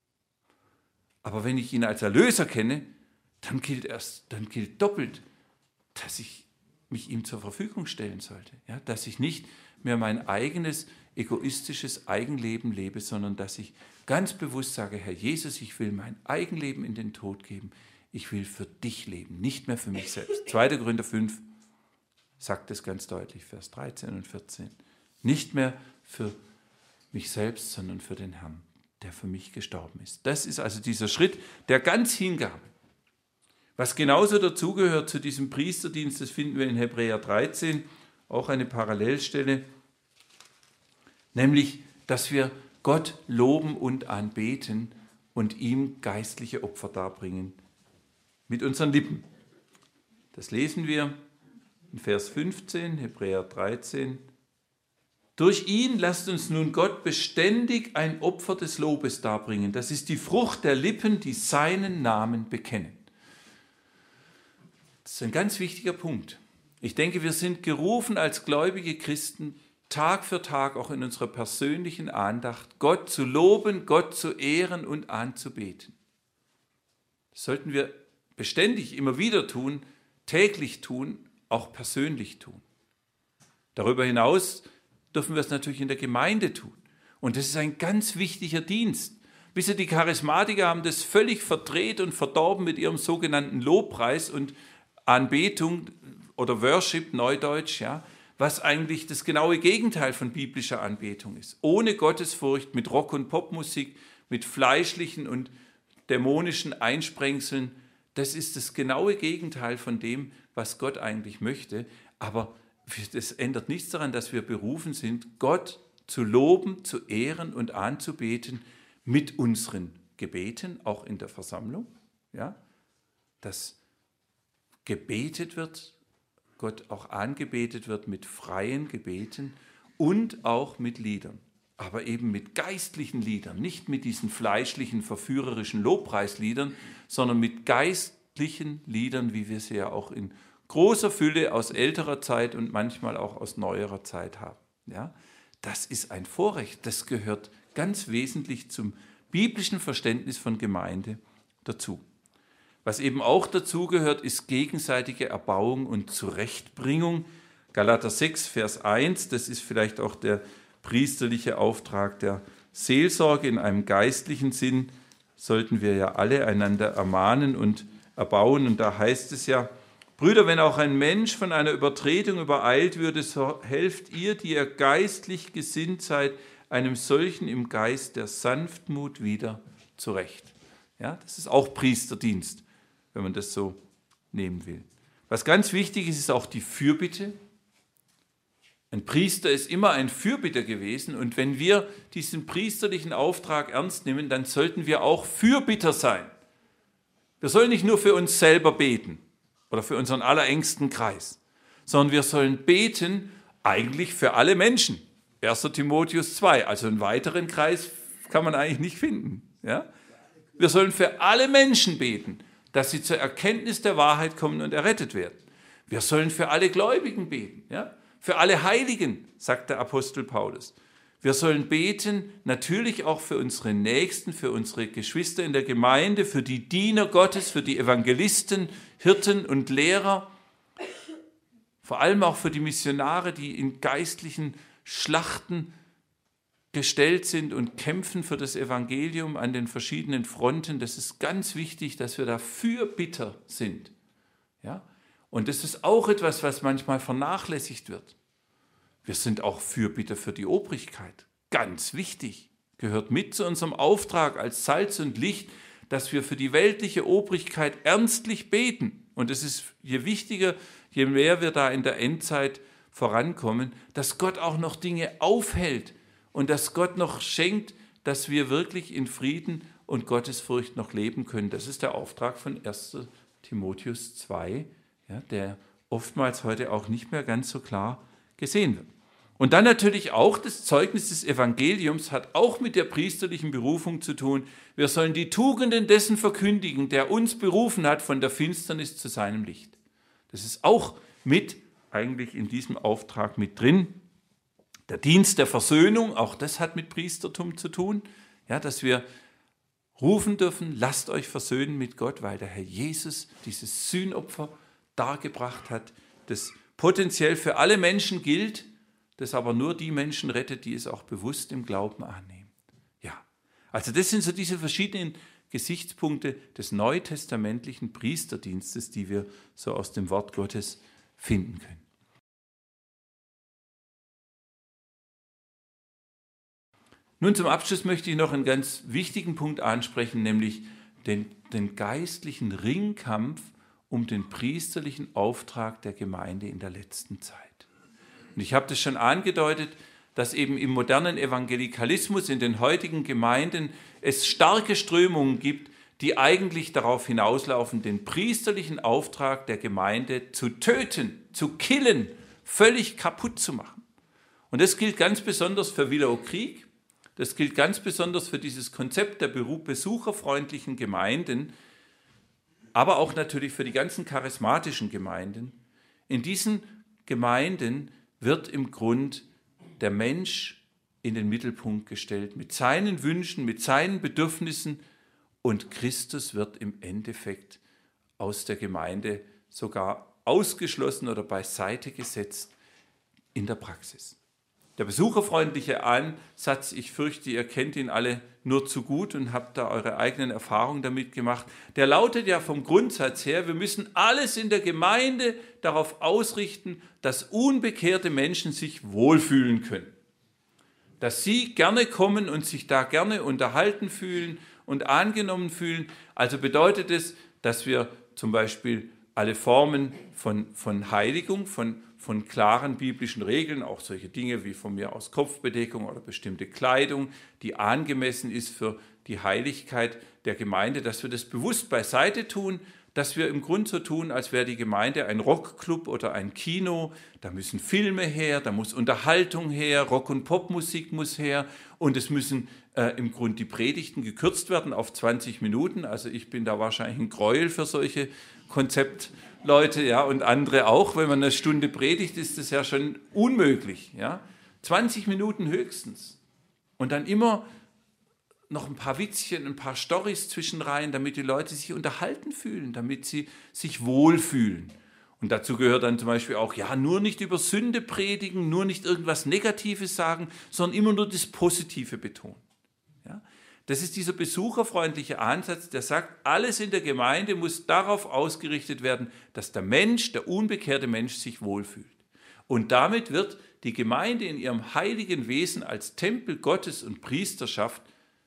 S1: Aber wenn ich ihn als Erlöser kenne, dann gilt doppelt, dass ich mich ihm zur Verfügung stellen sollte. Ja? Dass ich nicht mehr mein eigenes egoistisches Eigenleben lebe, sondern dass ich ganz bewusst sage, Herr Jesus, ich will mein Eigenleben in den Tod geben. Ich will für dich leben, nicht mehr für mich selbst. 2. Korinther 5 sagt es ganz deutlich, Vers 13 und 14. Nicht mehr für mich selbst, sondern für den Herrn, der für mich gestorben ist. Das ist also dieser Schritt der ganz Hingabe. Was genauso dazugehört zu diesem Priesterdienst, das finden wir in Hebräer 13, auch eine Parallelstelle, nämlich, dass wir Gott loben und anbeten und ihm geistliche Opfer darbringen mit unseren Lippen. Das lesen wir in Vers 15, Hebräer 13. Durch ihn lasst uns nun Gott beständig ein Opfer des Lobes darbringen. Das ist die Frucht der Lippen, die seinen Namen bekennen. Das ist ein ganz wichtiger Punkt. Ich denke, wir sind gerufen als gläubige Christen, Tag für Tag auch in unserer persönlichen Andacht, Gott zu loben, Gott zu ehren und anzubeten. Das sollten wir beständig immer wieder tun, täglich tun, auch persönlich tun. Darüber hinaus dürfen wir es natürlich in der Gemeinde tun. Und das ist ein ganz wichtiger Dienst. Wisst ihr, die Charismatiker haben das völlig verdreht und verdorben mit ihrem sogenannten Lobpreis und Anbetung oder Worship, Neudeutsch, ja, was eigentlich das genaue Gegenteil von biblischer Anbetung ist. Ohne Gottesfurcht, mit Rock- und Popmusik, mit fleischlichen und dämonischen Einsprengseln. Das ist das genaue Gegenteil von dem, was Gott eigentlich möchte. Aber das ändert nichts daran, dass wir berufen sind, Gott zu loben, zu ehren und anzubeten mit unseren Gebeten, auch in der Versammlung, ja, dass gebetet wird, Gott auch angebetet wird mit freien Gebeten und auch mit Liedern, aber eben mit geistlichen Liedern, nicht mit diesen fleischlichen, verführerischen Lobpreisliedern, sondern mit geistlichen Liedern, wie wir sie ja auch in großer Fülle aus älterer Zeit und manchmal auch aus neuerer Zeit haben. Ja, das ist ein Vorrecht, das gehört ganz wesentlich zum biblischen Verständnis von Gemeinde dazu. Was eben auch dazugehört, ist gegenseitige Erbauung und Zurechtbringung. Galater 6, Vers 1, das ist vielleicht auch der priesterliche Auftrag der Seelsorge. In einem geistlichen Sinn sollten wir ja alle einander ermahnen und erbauen. Und da heißt es ja, Brüder, wenn auch ein Mensch von einer Übertretung übereilt würde, so helft ihr, die ihr geistlich gesinnt seid, einem solchen im Geist der Sanftmut wieder zurecht. Ja, das ist auch Priesterdienst, wenn man das so nehmen will. Was ganz wichtig ist, ist auch die Fürbitte. Ein Priester ist immer ein Fürbitter gewesen und wenn wir diesen priesterlichen Auftrag ernst nehmen, dann sollten wir auch Fürbitter sein. Wir sollen nicht nur für uns selber beten oder für unseren allerengsten Kreis, sondern wir sollen beten eigentlich für alle Menschen. 1. Timotheus 2, also einen weiteren Kreis kann man eigentlich nicht finden. Ja? Wir sollen für alle Menschen beten, dass sie zur Erkenntnis der Wahrheit kommen und errettet werden. Wir sollen für alle Gläubigen beten, ja? Für alle Heiligen, sagt der Apostel Paulus. Wir sollen beten, natürlich auch für unsere Nächsten, für unsere Geschwister in der Gemeinde, für die Diener Gottes, für die Evangelisten, Hirten und Lehrer, vor allem auch für die Missionare, die in geistlichen Schlachten gestellt sind und kämpfen für das Evangelium an den verschiedenen Fronten. Das ist ganz wichtig, dass wir da Fürbitter sind. Ja? Und das ist auch etwas, was manchmal vernachlässigt wird. Wir sind auch Fürbitter für die Obrigkeit. Ganz wichtig. Gehört mit zu unserem Auftrag als Salz und Licht, dass wir für die weltliche Obrigkeit ernstlich beten. Und es ist je wichtiger, je mehr wir da in der Endzeit vorankommen, dass Gott auch noch Dinge aufhält und dass Gott noch schenkt, dass wir wirklich in Frieden und Gottesfurcht noch leben können. Das ist der Auftrag von 1. Timotheus 2, ja, der oftmals heute auch nicht mehr ganz so klar gesehen wird. Und dann natürlich auch das Zeugnis des Evangeliums hat auch mit der priesterlichen Berufung zu tun. Wir sollen die Tugenden dessen verkündigen, der uns berufen hat von der Finsternis zu seinem Licht. Das ist auch mit eigentlich in diesem Auftrag mit drin. Der Dienst der Versöhnung, auch das hat mit Priestertum zu tun, ja, dass wir rufen dürfen, lasst euch versöhnen mit Gott, weil der Herr Jesus dieses Sühnopfer dargebracht hat, das potenziell für alle Menschen gilt, das aber nur die Menschen rettet, die es auch bewusst im Glauben annehmen. Ja, also das sind so diese verschiedenen Gesichtspunkte des neutestamentlichen Priesterdienstes, die wir so aus dem Wort Gottes finden können. Nun zum Abschluss möchte ich noch einen ganz wichtigen Punkt ansprechen, nämlich den geistlichen Ringkampf um den priesterlichen Auftrag der Gemeinde in der letzten Zeit. Und ich habe das schon angedeutet, dass eben im modernen Evangelikalismus in den heutigen Gemeinden es starke Strömungen gibt, die eigentlich darauf hinauslaufen, den priesterlichen Auftrag der Gemeinde zu töten, zu killen, völlig kaputt zu machen. Und das gilt ganz besonders für Willow Creek, das gilt ganz besonders für dieses Konzept der besucherfreundlichen Gemeinden, aber auch natürlich für die ganzen charismatischen Gemeinden. In diesen Gemeinden wird im Grund der Mensch in den Mittelpunkt gestellt, mit seinen Wünschen, mit seinen Bedürfnissen, und Christus wird im Endeffekt aus der Gemeinde sogar ausgeschlossen oder beiseite gesetzt in der Praxis. Der besucherfreundliche Ansatz, ich fürchte, ihr kennt ihn alle nur zu gut und habt da eure eigenen Erfahrungen damit gemacht, der lautet ja vom Grundsatz her, wir müssen alles in der Gemeinde darauf ausrichten, dass unbekehrte Menschen sich wohlfühlen können. Dass sie gerne kommen und sich da gerne unterhalten fühlen und angenommen fühlen. Also bedeutet es, dass wir zum Beispiel alle Formen von Heiligung, von klaren biblischen Regeln, auch solche Dinge wie von mir aus Kopfbedeckung oder bestimmte Kleidung, die angemessen ist für die Heiligkeit der Gemeinde, dass wir das bewusst beiseite tun, dass wir im Grunde so tun, als wäre die Gemeinde ein Rockclub oder ein Kino. Da müssen Filme her, da muss Unterhaltung her, Rock- und Popmusik muss her und es müssen im Grunde die Predigten gekürzt werden auf 20 Minuten. Also ich bin da wahrscheinlich ein Gräuel für solche Konzeptleute, ja, und andere auch. Wenn man eine Stunde predigt, ist das ja schon unmöglich. Ja. 20 Minuten höchstens. Und dann immer noch ein paar Witzchen, ein paar Storys zwischenrein, damit die Leute sich unterhalten fühlen, damit sie sich wohlfühlen. Und dazu gehört dann zum Beispiel auch, ja, nur nicht über Sünde predigen, nur nicht irgendwas Negatives sagen, sondern immer nur das Positive betonen. Ja? Das ist dieser besucherfreundliche Ansatz, der sagt, alles in der Gemeinde muss darauf ausgerichtet werden, dass der Mensch, der unbekehrte Mensch, sich wohlfühlt. Und damit wird die Gemeinde in ihrem heiligen Wesen als Tempel Gottes und Priesterschaft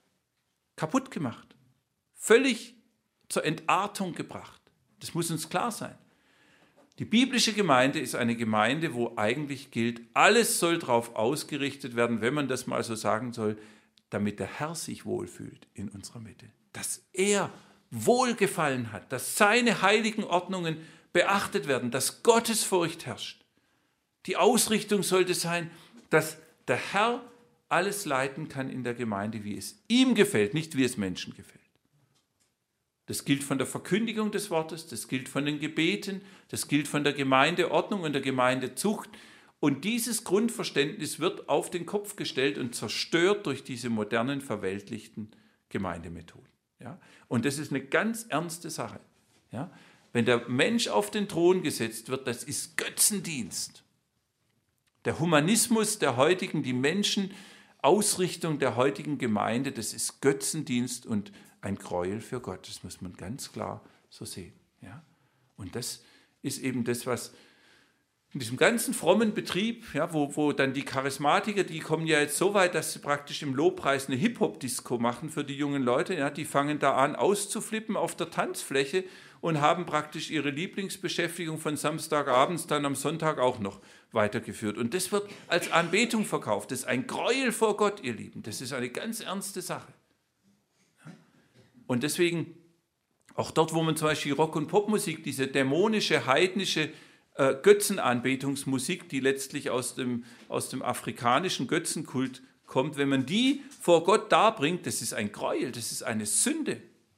S1: kaputt gemacht, völlig zur Entartung gebracht. Das muss uns klar sein. Die biblische Gemeinde ist eine Gemeinde, wo eigentlich gilt, alles soll darauf ausgerichtet werden, wenn man das mal so sagen soll, damit der Herr sich wohlfühlt in unserer Mitte. Dass er Wohlgefallen hat, dass seine heiligen Ordnungen beachtet werden, dass Gottesfurcht herrscht. Die Ausrichtung sollte sein, dass der Herr alles leiten kann in der Gemeinde, wie es ihm gefällt, nicht wie es Menschen gefällt. Das gilt von der Verkündigung des Wortes, das gilt von den Gebeten, das gilt von der Gemeindeordnung und der Gemeindezucht. Und dieses Grundverständnis wird auf den Kopf gestellt und zerstört durch diese modernen, verweltlichten Gemeindemethoden. Ja? Und das ist eine ganz ernste Sache. Ja? Wenn der Mensch auf den Thron gesetzt wird, das ist Götzendienst. Der Humanismus der heutigen, die Menschen Ausrichtung der heutigen Gemeinde, das ist Götzendienst und ein Gräuel für Gott. Das muss man ganz klar so sehen. Ja? Und das ist eben das, was in diesem ganzen frommen Betrieb, ja, wo dann die Charismatiker, die kommen ja jetzt so weit, dass sie praktisch im Lobpreis eine Hip-Hop-Disco machen für die jungen Leute. Ja, die fangen da an auszuflippen auf der Tanzfläche und haben praktisch ihre Lieblingsbeschäftigung von Samstagabends dann am Sonntag auch noch weitergeführt. Und das wird als Anbetung verkauft. Das ist ein Gräuel vor Gott, ihr Lieben. Das ist eine ganz ernste Sache. Und deswegen, auch dort, wo man zum Beispiel Rock- und Popmusik, diese dämonische, heidnische Götzenanbetungsmusik, die letztlich aus dem afrikanischen Götzenkult kommt, wenn man die vor Gott darbringt, das ist ein Gräuel, das ist eine Sünde.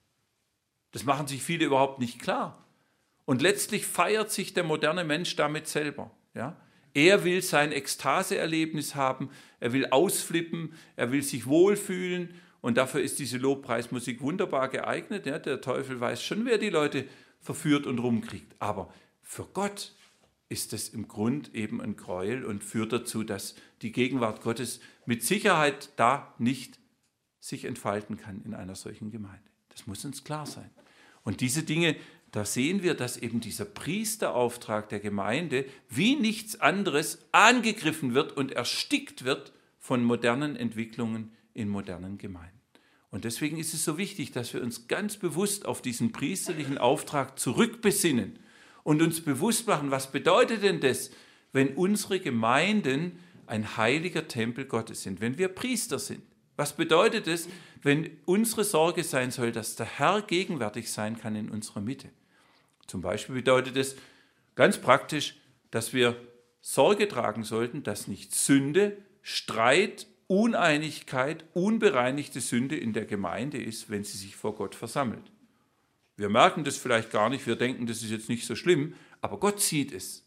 S1: Das machen sich viele überhaupt nicht klar. Und letztlich feiert sich der moderne Mensch damit selber. Ja? Er will sein Ekstaseerlebnis haben, er will ausflippen, er will sich wohlfühlen und dafür ist diese Lobpreismusik wunderbar geeignet. Ja? Der Teufel weiß schon, wer die Leute verführt und rumkriegt. Aber für Gott ist es im Grund eben ein Gräuel und führt dazu, dass die Gegenwart Gottes mit Sicherheit da nicht sich entfalten kann in einer solchen Gemeinde. Das muss uns klar sein. Und diese Dinge, da sehen wir, dass eben dieser Priesterauftrag der Gemeinde wie nichts anderes angegriffen wird und erstickt wird von modernen Entwicklungen in modernen Gemeinden. Und deswegen ist es so wichtig, dass wir uns ganz bewusst auf diesen priesterlichen Auftrag zurückbesinnen und uns bewusst machen, was bedeutet denn das, wenn unsere Gemeinden ein heiliger Tempel Gottes sind, wenn wir Priester sind. Was bedeutet es, wenn unsere Sorge sein soll, dass der Herr gegenwärtig sein kann in unserer Mitte? Zum Beispiel bedeutet es ganz praktisch, dass wir Sorge tragen sollten, dass nicht Sünde, Streit, Uneinigkeit, unbereinigte Sünde in der Gemeinde ist, wenn sie sich vor Gott versammelt. Wir merken das vielleicht gar nicht, wir denken, das ist jetzt nicht so schlimm, aber Gott sieht es.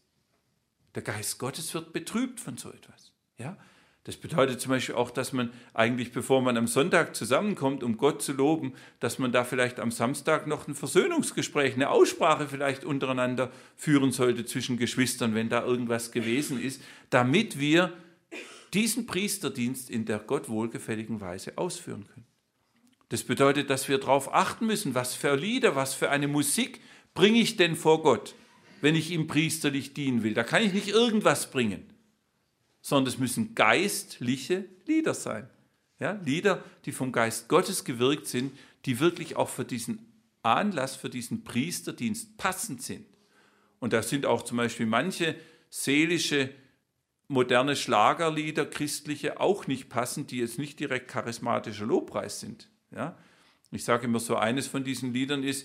S1: Der Geist Gottes wird betrübt von so etwas. Ja? Das bedeutet zum Beispiel auch, dass man eigentlich, bevor man am Sonntag zusammenkommt, um Gott zu loben, dass man da vielleicht am Samstag noch ein Versöhnungsgespräch, eine Aussprache vielleicht untereinander führen sollte zwischen Geschwistern, wenn da irgendwas gewesen ist, damit wir diesen Priesterdienst in der Gott wohlgefälligen Weise ausführen können. Das bedeutet, dass wir darauf achten müssen, was für Lieder, was für eine Musik bringe ich denn vor Gott, wenn ich ihm priesterlich dienen will. Da kann ich nicht irgendwas bringen, sondern es müssen geistliche Lieder sein. Ja, Lieder, die vom Geist Gottes gewirkt sind, die wirklich auch für diesen Anlass, für diesen Priesterdienst passend sind. Und da sind auch zum Beispiel manche seelische, moderne Schlagerlieder, christliche, auch nicht passend, die jetzt nicht direkt charismatischer Lobpreis sind. Ja? Ich sage immer so, eines von diesen Liedern ist,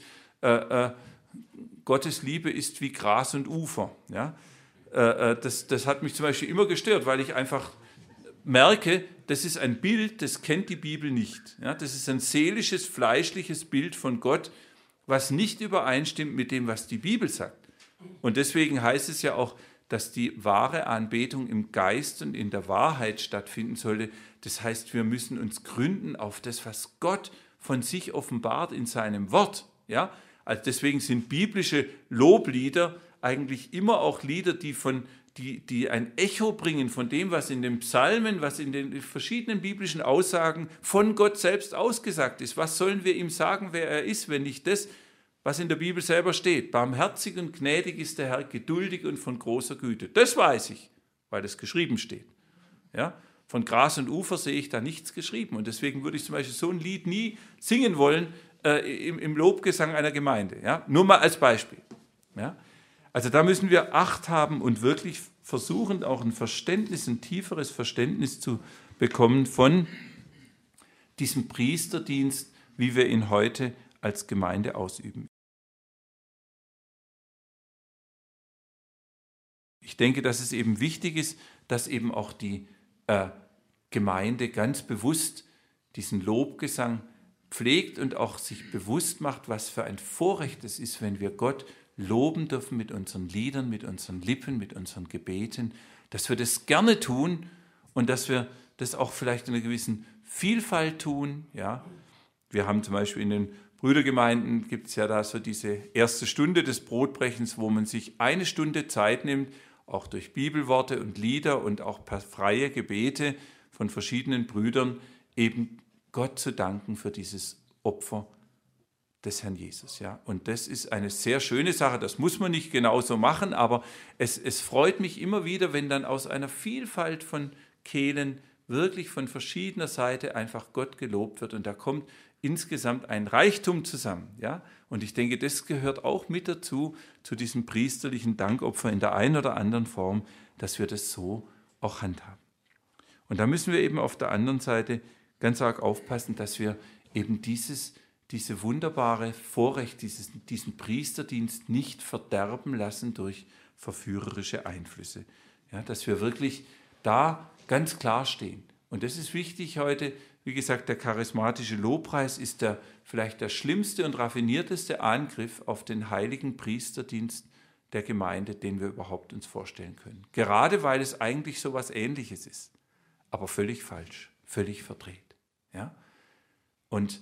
S1: Gottes Liebe ist wie Gras und Ufer. Ja? Das hat mich zum Beispiel immer gestört, weil ich einfach merke, das ist ein Bild, das kennt die Bibel nicht. Ja? Das ist ein seelisches, fleischliches Bild von Gott, was nicht übereinstimmt mit dem, was die Bibel sagt. Und deswegen heißt es ja auch, dass die wahre Anbetung im Geist und in der Wahrheit stattfinden sollte. Das heißt, wir müssen uns gründen auf das, was Gott von sich offenbart in seinem Wort. Ja? Also deswegen sind biblische Loblieder eigentlich immer auch Lieder, die ein Echo bringen von dem, was in den Psalmen, was in den verschiedenen biblischen Aussagen von Gott selbst ausgesagt ist. Was sollen wir ihm sagen, wer er ist, wenn nicht das, was in der Bibel selber steht? Barmherzig und gnädig ist der Herr, geduldig und von großer Güte. Das weiß ich, weil das geschrieben steht. Ja? Von Gras und Ufer sehe ich da nichts geschrieben. Und deswegen würde ich zum Beispiel so ein Lied nie singen wollen im Lobgesang einer Gemeinde. Ja? Nur mal als Beispiel. Ja? Also da müssen wir Acht haben und wirklich versuchen, auch ein Verständnis, ein tieferes Verständnis zu bekommen von diesem Priesterdienst, wie wir ihn heute als Gemeinde ausüben. Ich denke, dass es eben wichtig ist, dass eben auch die Gemeinde ganz bewusst diesen Lobgesang pflegt und auch sich bewusst macht, was für ein Vorrecht es ist, wenn wir Gott loben dürfen mit unseren Liedern, mit unseren Lippen, mit unseren Gebeten, dass wir das gerne tun und dass wir das auch vielleicht in einer gewissen Vielfalt tun. Ja? Wir haben zum Beispiel in den Brüdergemeinden, gibt es ja da so diese erste Stunde des Brotbrechens, wo man sich eine Stunde Zeit nimmt, auch durch Bibelworte und Lieder und auch freie Gebete von verschiedenen Brüdern, eben Gott zu danken für dieses Opfer des Herrn Jesus. Ja? Und das ist eine sehr schöne Sache, das muss man nicht genauso machen, aber es freut mich immer wieder, wenn dann aus einer Vielfalt von Kehlen wirklich von verschiedener Seite einfach Gott gelobt wird und da kommt insgesamt ein Reichtum zusammen. Ja? Und ich denke, das gehört auch mit dazu, zu diesem priesterlichen Dankopfer in der einen oder anderen Form, dass wir das so auch handhaben. Und da müssen wir eben auf der anderen Seite ganz arg aufpassen, dass wir eben diese wunderbare Vorrecht, diesen Priesterdienst nicht verderben lassen durch verführerische Einflüsse. Ja, dass wir wirklich da ganz klar stehen. Und das ist wichtig heute. Wie gesagt, der charismatische Lobpreis ist vielleicht der schlimmste und raffinierteste Angriff auf den heiligen Priesterdienst der Gemeinde, den wir überhaupt uns vorstellen können. Gerade weil es eigentlich so etwas Ähnliches ist, aber völlig falsch, völlig verdreht. Ja? Und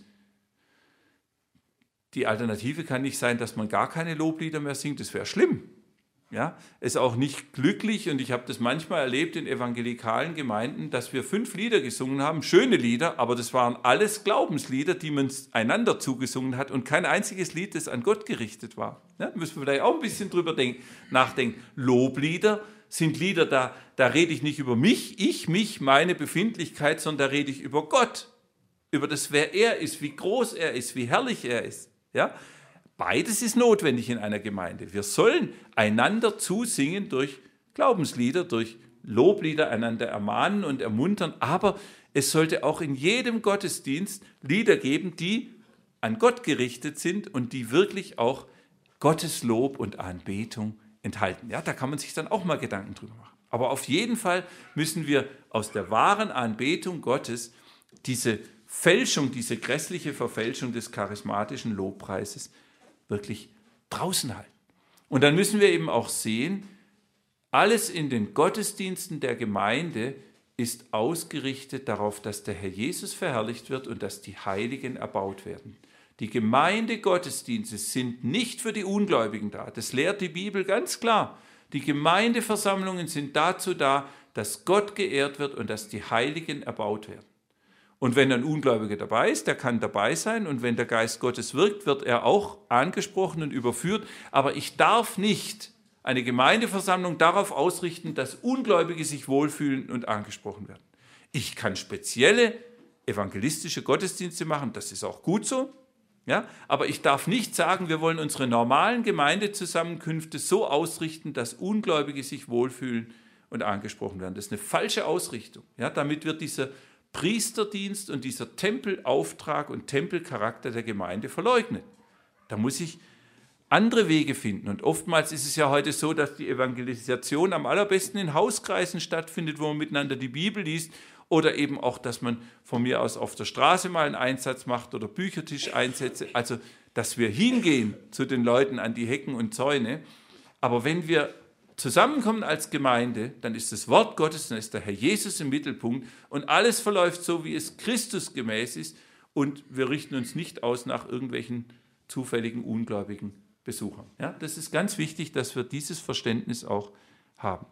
S1: die Alternative kann nicht sein, dass man gar keine Loblieder mehr singt, das wäre schlimm. Ja, ist auch nicht glücklich und ich habe das manchmal erlebt in evangelikalen Gemeinden, dass wir 5 Lieder gesungen haben, schöne Lieder, aber das waren alles Glaubenslieder, die man einander zugesungen hat und kein einziges Lied, das an Gott gerichtet war. Ja, da müssen wir vielleicht auch ein bisschen drüber nachdenken. Loblieder sind Lieder, da rede ich nicht über mich, meine Befindlichkeit, sondern da rede ich über Gott, über das, wer er ist, wie groß er ist, wie herrlich er ist. Ja? Beides ist notwendig in einer Gemeinde. Wir sollen einander zusingen durch Glaubenslieder, durch Loblieder, einander ermahnen und ermuntern, aber es sollte auch in jedem Gottesdienst Lieder geben, die an Gott gerichtet sind und die wirklich auch Gottes Lob und Anbetung enthalten. Ja, da kann man sich dann auch mal Gedanken drüber machen. Aber auf jeden Fall müssen wir aus der wahren Anbetung Gottes diese Fälschung, diese grässliche Verfälschung des charismatischen Lobpreises wirklich draußen halten. Und dann müssen wir eben auch sehen, alles in den Gottesdiensten der Gemeinde ist ausgerichtet darauf, dass der Herr Jesus verherrlicht wird und dass die Heiligen erbaut werden. Die Gemeindegottesdienste sind nicht für die Ungläubigen da. Das lehrt die Bibel ganz klar. Die Gemeindeversammlungen sind dazu da, dass Gott geehrt wird und dass die Heiligen erbaut werden. Und wenn ein Ungläubiger dabei ist, der kann dabei sein. Und wenn der Geist Gottes wirkt, wird er auch angesprochen und überführt. Aber ich darf nicht eine Gemeindeversammlung darauf ausrichten, dass Ungläubige sich wohlfühlen und angesprochen werden. Ich kann spezielle evangelistische Gottesdienste machen, das ist auch gut so. Ja? Aber ich darf nicht sagen, wir wollen unsere normalen Gemeindezusammenkünfte so ausrichten, dass Ungläubige sich wohlfühlen und angesprochen werden. Das ist eine falsche Ausrichtung. Ja? Damit wird dieser Priesterdienst und dieser Tempelauftrag und Tempelcharakter der Gemeinde verleugnet. Da muss ich andere Wege finden. Und oftmals ist es ja heute so, dass die Evangelisation am allerbesten in Hauskreisen stattfindet, wo man miteinander die Bibel liest oder eben auch, dass man von mir aus auf der Straße mal einen Einsatz macht oder Büchertischeinsätze. Also, dass wir hingehen zu den Leuten an die Hecken und Zäune. Aber wenn wir zusammenkommen als Gemeinde, dann ist das Wort Gottes, dann ist der Herr Jesus im Mittelpunkt und alles verläuft so, wie es Christus gemäß ist und wir richten uns nicht aus nach irgendwelchen zufälligen, ungläubigen Besuchern. Ja, das ist ganz wichtig, dass wir dieses Verständnis auch haben.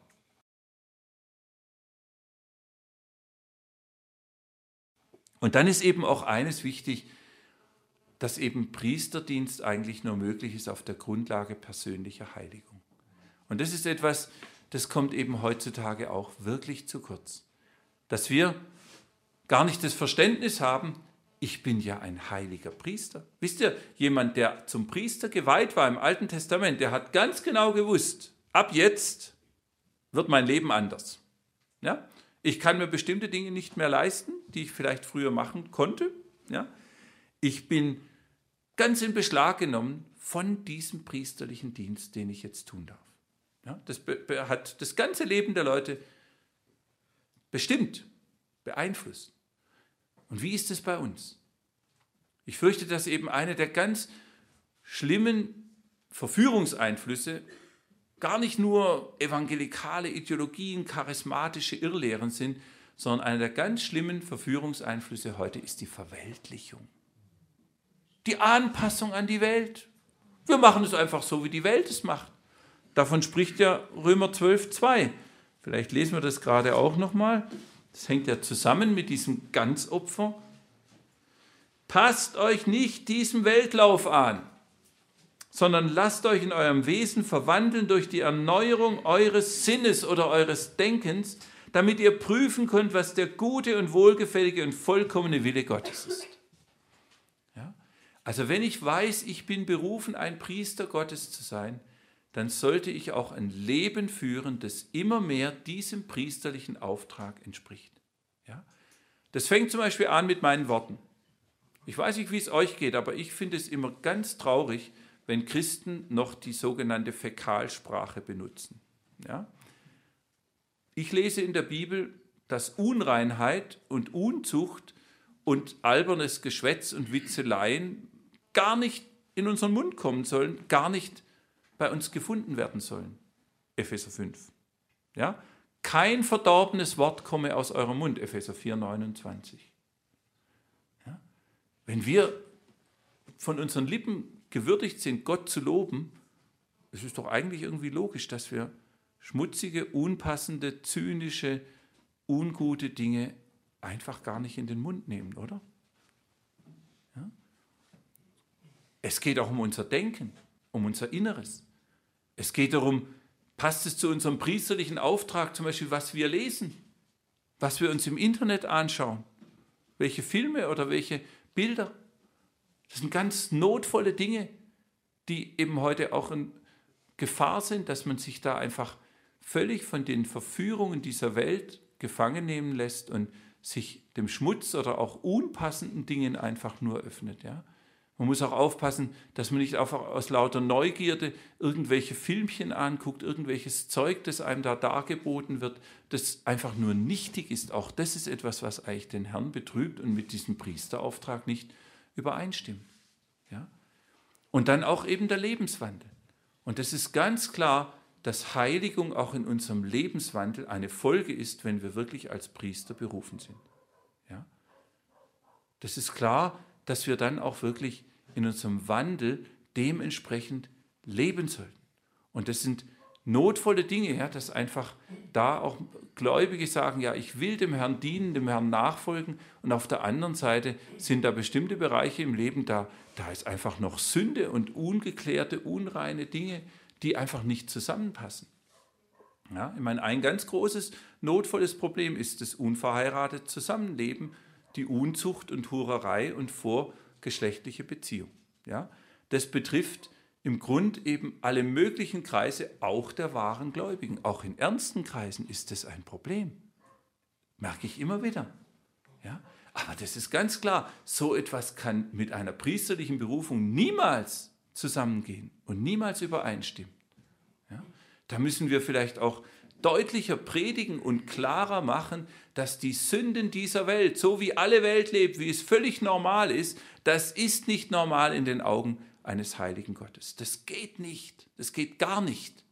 S1: Und dann ist eben auch eines wichtig, dass eben Priesterdienst eigentlich nur möglich ist auf der Grundlage persönlicher Heiligung. Und das ist etwas, das kommt eben heutzutage auch wirklich zu kurz. Dass wir gar nicht das Verständnis haben, ich bin ja ein heiliger Priester. Wisst ihr, jemand, der zum Priester geweiht war im Alten Testament, der hat ganz genau gewusst, ab jetzt wird mein Leben anders. Ja? Ich kann mir bestimmte Dinge nicht mehr leisten, die ich vielleicht früher machen konnte. Ja? Ich bin ganz in Beschlag genommen von diesem priesterlichen Dienst, den ich jetzt tun darf. Ja, das hat das ganze Leben der Leute bestimmt, beeinflusst. Und wie ist es bei uns? Ich fürchte, dass eben eine der ganz schlimmen Verführungseinflüsse gar nicht nur evangelikale Ideologien, charismatische Irrlehren sind, sondern einer der ganz schlimmen Verführungseinflüsse heute ist die Verweltlichung. Die Anpassung an die Welt. Wir machen es einfach so, wie die Welt es macht. Davon spricht ja Römer 12,2. Vielleicht lesen wir das gerade auch nochmal. Das hängt ja zusammen mit diesem Ganzopfer. Passt euch nicht diesem Weltlauf an, sondern lasst euch in eurem Wesen verwandeln durch die Erneuerung eures Sinnes oder eures Denkens, damit ihr prüfen könnt, was der gute und wohlgefällige und vollkommene Wille Gottes ist. Ja? Also wenn ich weiß, ich bin berufen, ein Priester Gottes zu sein, dann sollte ich auch ein Leben führen, das immer mehr diesem priesterlichen Auftrag entspricht. Ja? Das fängt zum Beispiel an mit meinen Worten. Ich weiß nicht, wie es euch geht, aber ich finde es immer ganz traurig, wenn Christen noch die sogenannte Fäkalsprache benutzen. Ja? Ich lese in der Bibel, dass Unreinheit und Unzucht und albernes Geschwätz und Witzeleien gar nicht in unseren Mund kommen sollen, gar nicht bei uns gefunden werden sollen. Epheser 5. Ja? Kein verdorbenes Wort komme aus eurem Mund, Epheser 4, 29. Ja? Wenn wir von unseren Lippen gewürdigt sind, Gott zu loben, es ist doch eigentlich irgendwie logisch, dass wir schmutzige, unpassende, zynische, ungute Dinge einfach gar nicht in den Mund nehmen, oder? Ja? Es geht auch um unser Denken, um unser Inneres. Es geht darum, passt es zu unserem priesterlichen Auftrag, zum Beispiel, was wir lesen, was wir uns im Internet anschauen, welche Filme oder welche Bilder. Das sind ganz notvolle Dinge, die eben heute auch in Gefahr sind, dass man sich da einfach völlig von den Verführungen dieser Welt gefangen nehmen lässt und sich dem Schmutz oder auch unpassenden Dingen einfach nur öffnet. Ja? Man muss auch aufpassen, dass man nicht einfach aus lauter Neugierde irgendwelche Filmchen anguckt, irgendwelches Zeug, das einem da dargeboten wird, das einfach nur nichtig ist. Auch das ist etwas, was eigentlich den Herrn betrübt und mit diesem Priesterauftrag nicht übereinstimmt. Ja? Und dann auch eben der Lebenswandel. Und das ist ganz klar, dass Heiligung auch in unserem Lebenswandel eine Folge ist, wenn wir wirklich als Priester berufen sind. Ja? Das ist klar, dass wir dann auch wirklich in unserem Wandel dementsprechend leben sollten. Und das sind notvolle Dinge, ja, dass einfach da auch Gläubige sagen, ja, ich will dem Herrn dienen, dem Herrn nachfolgen, und auf der anderen Seite sind da bestimmte Bereiche im Leben, da ist einfach noch Sünde und ungeklärte, unreine Dinge, die einfach nicht zusammenpassen. Ja, ich meine, ein ganz großes, notvolles Problem ist das unverheiratete Zusammenleben, die Unzucht und Hurerei und vorgeschlechtliche Beziehung. Ja, das betrifft im Grund eben alle möglichen Kreise, auch der wahren Gläubigen. Auch in ernsten Kreisen ist das ein Problem. Merke ich immer wieder. Ja? Aber das ist ganz klar, so etwas kann mit einer priesterlichen Berufung niemals zusammengehen und niemals übereinstimmen. Ja? Da müssen wir vielleicht auch deutlicher predigen und klarer machen, dass die Sünden dieser Welt, so wie alle Welt lebt, wie es völlig normal ist, das ist nicht normal in den Augen eines heiligen Gottes. Das geht nicht, das geht gar nicht.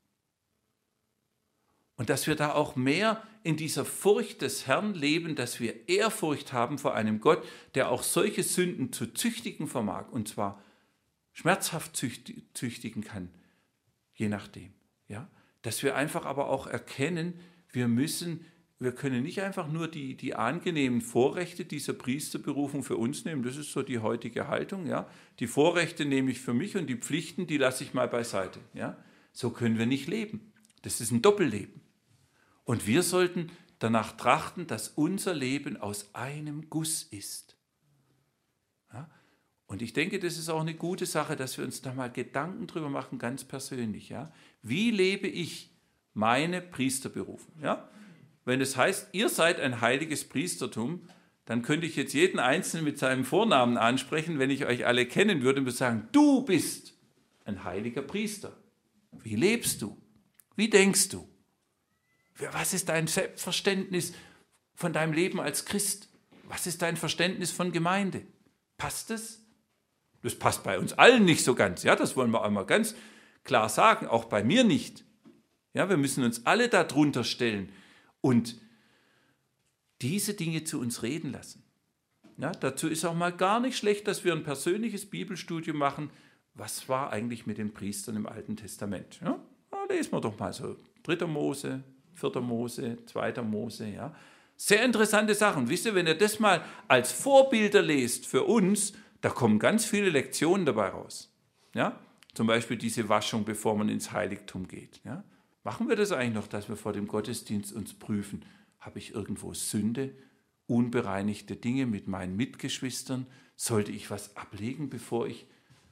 S1: Und dass wir da auch mehr in dieser Furcht des Herrn leben, dass wir Ehrfurcht haben vor einem Gott, der auch solche Sünden zu züchtigen vermag, und zwar schmerzhaft züchtigen kann, je nachdem. Ja? Dass wir einfach aber auch erkennen, wir können nicht einfach nur die angenehmen Vorrechte dieser Priesterberufung für uns nehmen. Das ist so die heutige Haltung. Ja? Die Vorrechte nehme ich für mich und die Pflichten, die lasse ich mal beiseite. Ja? So können wir nicht leben. Das ist ein Doppelleben. Und wir sollten danach trachten, dass unser Leben aus einem Guss ist. Ja? Und ich denke, das ist auch eine gute Sache, dass wir uns da mal Gedanken drüber machen, ganz persönlich. Ja? Wie lebe ich meine Priesterberufung? Ja? Wenn es heißt, ihr seid ein heiliges Priestertum, dann könnte ich jetzt jeden Einzelnen mit seinem Vornamen ansprechen, wenn ich euch alle kennen würde und würde sagen, du bist ein heiliger Priester. Wie lebst du? Wie denkst du? Was ist dein Selbstverständnis von deinem Leben als Christ? Was ist dein Verständnis von Gemeinde? Passt es? Das passt bei uns allen nicht so ganz. Ja, das wollen wir einmal ganz klar sagen, auch bei mir nicht. Ja, wir müssen uns alle darunter stellen und diese Dinge zu uns reden lassen. Ja, dazu ist auch mal gar nicht schlecht, dass wir ein persönliches Bibelstudium machen. Was war eigentlich mit den Priestern im Alten Testament? Ja, lesen wir doch mal so 3. Mose, 4. Mose, 2. Mose. Ja. Sehr interessante Sachen. Wisst ihr, wenn ihr das mal als Vorbilder lest für uns, da kommen ganz viele Lektionen dabei raus. Ja? Zum Beispiel diese Waschung, bevor man ins Heiligtum geht. Ja? Machen wir das eigentlich noch, dass wir vor dem Gottesdienst uns prüfen, habe ich irgendwo Sünde, unbereinigte Dinge mit meinen Mitgeschwistern? Sollte ich was ablegen, bevor ich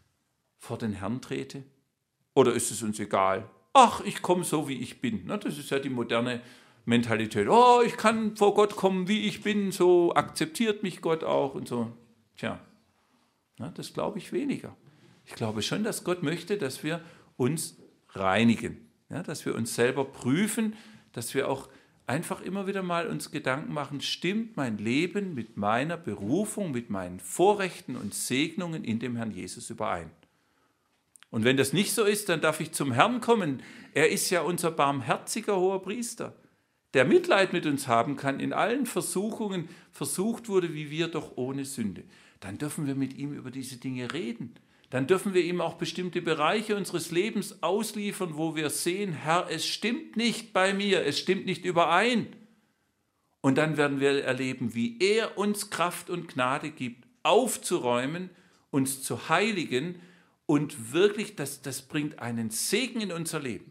S1: vor den Herrn trete? Oder ist es uns egal? Ach, ich komme so, wie ich bin. Na, das ist ja die moderne Mentalität. Oh, ich kann vor Gott kommen, wie ich bin, so akzeptiert mich Gott auch und so. Tja, na, das glaube ich weniger. Ich glaube schon, dass Gott möchte, dass wir uns reinigen, ja, dass wir uns selber prüfen, dass wir auch einfach immer wieder mal uns Gedanken machen, stimmt mein Leben mit meiner Berufung, mit meinen Vorrechten und Segnungen in dem Herrn Jesus überein? Und wenn das nicht so ist, dann darf ich zum Herrn kommen. Er ist ja unser barmherziger hoher Priester, der Mitleid mit uns haben kann, in allen Versuchungen versucht wurde, wie wir, doch ohne Sünde. Dann dürfen wir mit ihm über diese Dinge reden. Dann dürfen wir ihm auch bestimmte Bereiche unseres Lebens ausliefern, wo wir sehen, Herr, es stimmt nicht bei mir, es stimmt nicht überein. Und dann werden wir erleben, wie er uns Kraft und Gnade gibt, aufzuräumen, uns zu heiligen und wirklich, das bringt einen Segen in unser Leben.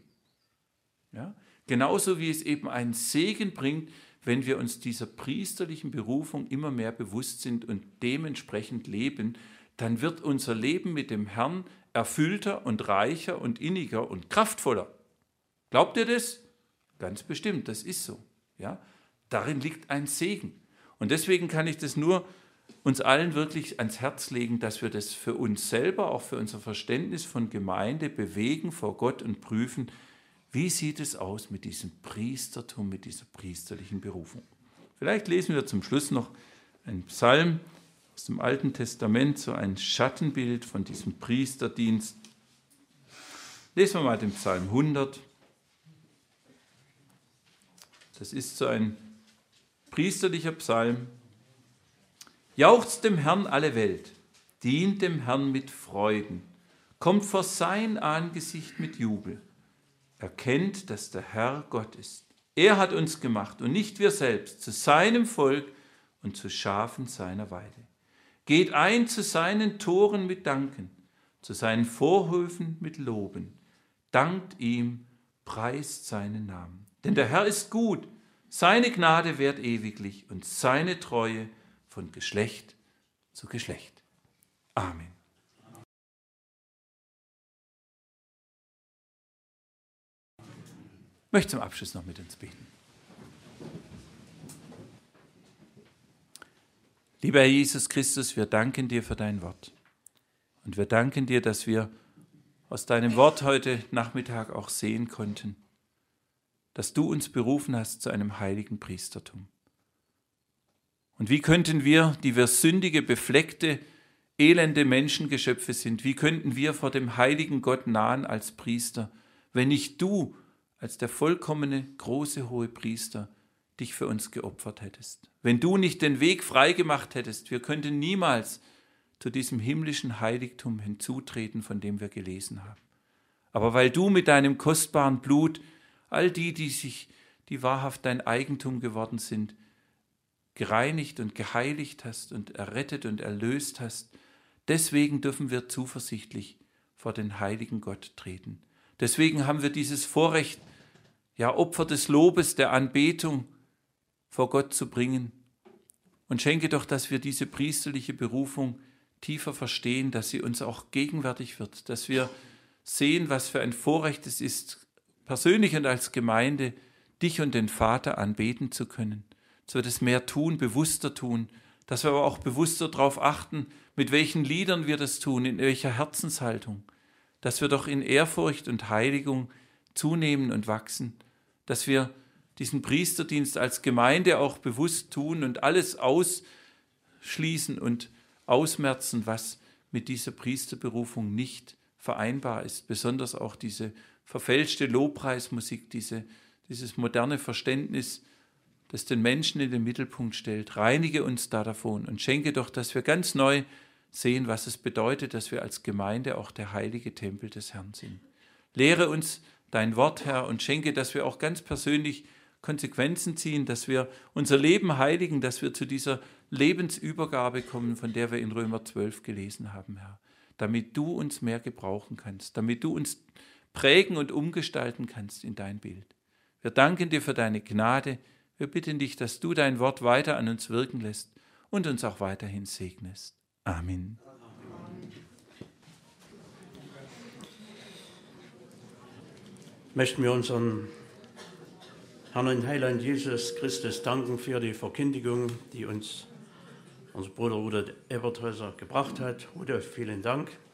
S1: Ja? Genauso wie es eben einen Segen bringt, wenn wir uns dieser priesterlichen Berufung immer mehr bewusst sind und dementsprechend leben, dann wird unser Leben mit dem Herrn erfüllter und reicher und inniger und kraftvoller. Glaubt ihr das? Ganz bestimmt, das ist so. Ja? Darin liegt ein Segen. Und deswegen kann ich das nur uns allen wirklich ans Herz legen, dass wir das für uns selber, auch für unser Verständnis von Gemeinde bewegen vor Gott und prüfen, wie sieht es aus mit diesem Priestertum, mit dieser priesterlichen Berufung. Vielleicht lesen wir zum Schluss noch einen Psalm aus dem Alten Testament, so ein Schattenbild von diesem Priesterdienst. Lesen wir mal den Psalm 100. Das ist so ein priesterlicher Psalm. Jauchzt dem Herrn alle Welt, dient dem Herrn mit Freuden, kommt vor sein Angesicht mit Jubel. Erkennt, dass der Herr Gott ist. Er hat uns gemacht und nicht wir selbst, zu seinem Volk und zu Schafen seiner Weide. Geht ein zu seinen Toren mit Danken, zu seinen Vorhöfen mit Loben. Dankt ihm, preist seinen Namen. Denn der Herr ist gut, seine Gnade währt ewiglich und seine Treue von Geschlecht zu Geschlecht. Amen. Ich möchte zum Abschluss noch mit uns beten. Lieber Herr Jesus Christus, wir danken dir für dein Wort. Und wir danken dir, dass wir aus deinem Wort heute Nachmittag auch sehen konnten, dass du uns berufen hast zu einem heiligen Priestertum. Und wie könnten wir, die wir sündige, befleckte, elende Menschengeschöpfe sind, wie könnten wir vor dem heiligen Gott nahen als Priester, wenn nicht du als der vollkommene, große, hohe Priester dich für uns geopfert hättest. Wenn du nicht den Weg freigemacht hättest, wir könnten niemals zu diesem himmlischen Heiligtum hinzutreten, von dem wir gelesen haben. Aber weil du mit deinem kostbaren Blut all die wahrhaft dein Eigentum geworden sind, gereinigt und geheiligt hast und errettet und erlöst hast, deswegen dürfen wir zuversichtlich vor den heiligen Gott treten. Deswegen haben wir dieses Vorrecht, ja, Opfer des Lobes, der Anbetung vor Gott zu bringen. Und schenke doch, dass wir diese priesterliche Berufung tiefer verstehen, dass sie uns auch gegenwärtig wird, dass wir sehen, was für ein Vorrecht es ist, persönlich und als Gemeinde dich und den Vater anbeten zu können. Dass wir das mehr tun, bewusster tun, dass wir aber auch bewusster darauf achten, mit welchen Liedern wir das tun, in welcher Herzenshaltung, dass wir doch in Ehrfurcht und Heiligung zunehmen und wachsen, dass wir diesen Priesterdienst als Gemeinde auch bewusst tun und alles ausschließen und ausmerzen, was mit dieser Priesterberufung nicht vereinbar ist. Besonders auch diese verfälschte Lobpreismusik, dieses moderne Verständnis, das den Menschen in den Mittelpunkt stellt. Reinige uns da davon und schenke doch, dass wir ganz neu sehen, was es bedeutet, dass wir als Gemeinde auch der heilige Tempel des Herrn sind. Lehre uns dein Wort, Herr, und schenke, dass wir auch ganz persönlich Konsequenzen ziehen, dass wir unser Leben heiligen, dass wir zu dieser Lebensübergabe kommen, von der wir in Römer 12 gelesen haben, Herr. Damit du uns mehr gebrauchen kannst, damit du uns prägen und umgestalten kannst in dein Bild. Wir danken dir für deine Gnade. Wir bitten dich, dass du dein Wort weiter an uns wirken lässt und uns auch weiterhin segnest. Amen.
S2: Möchten wir unseren Herrn und Heiland Jesus Christus danken für die Verkündigung, die uns unser Bruder Rudolf Eberthäuser gebracht hat. Rudolf, vielen Dank.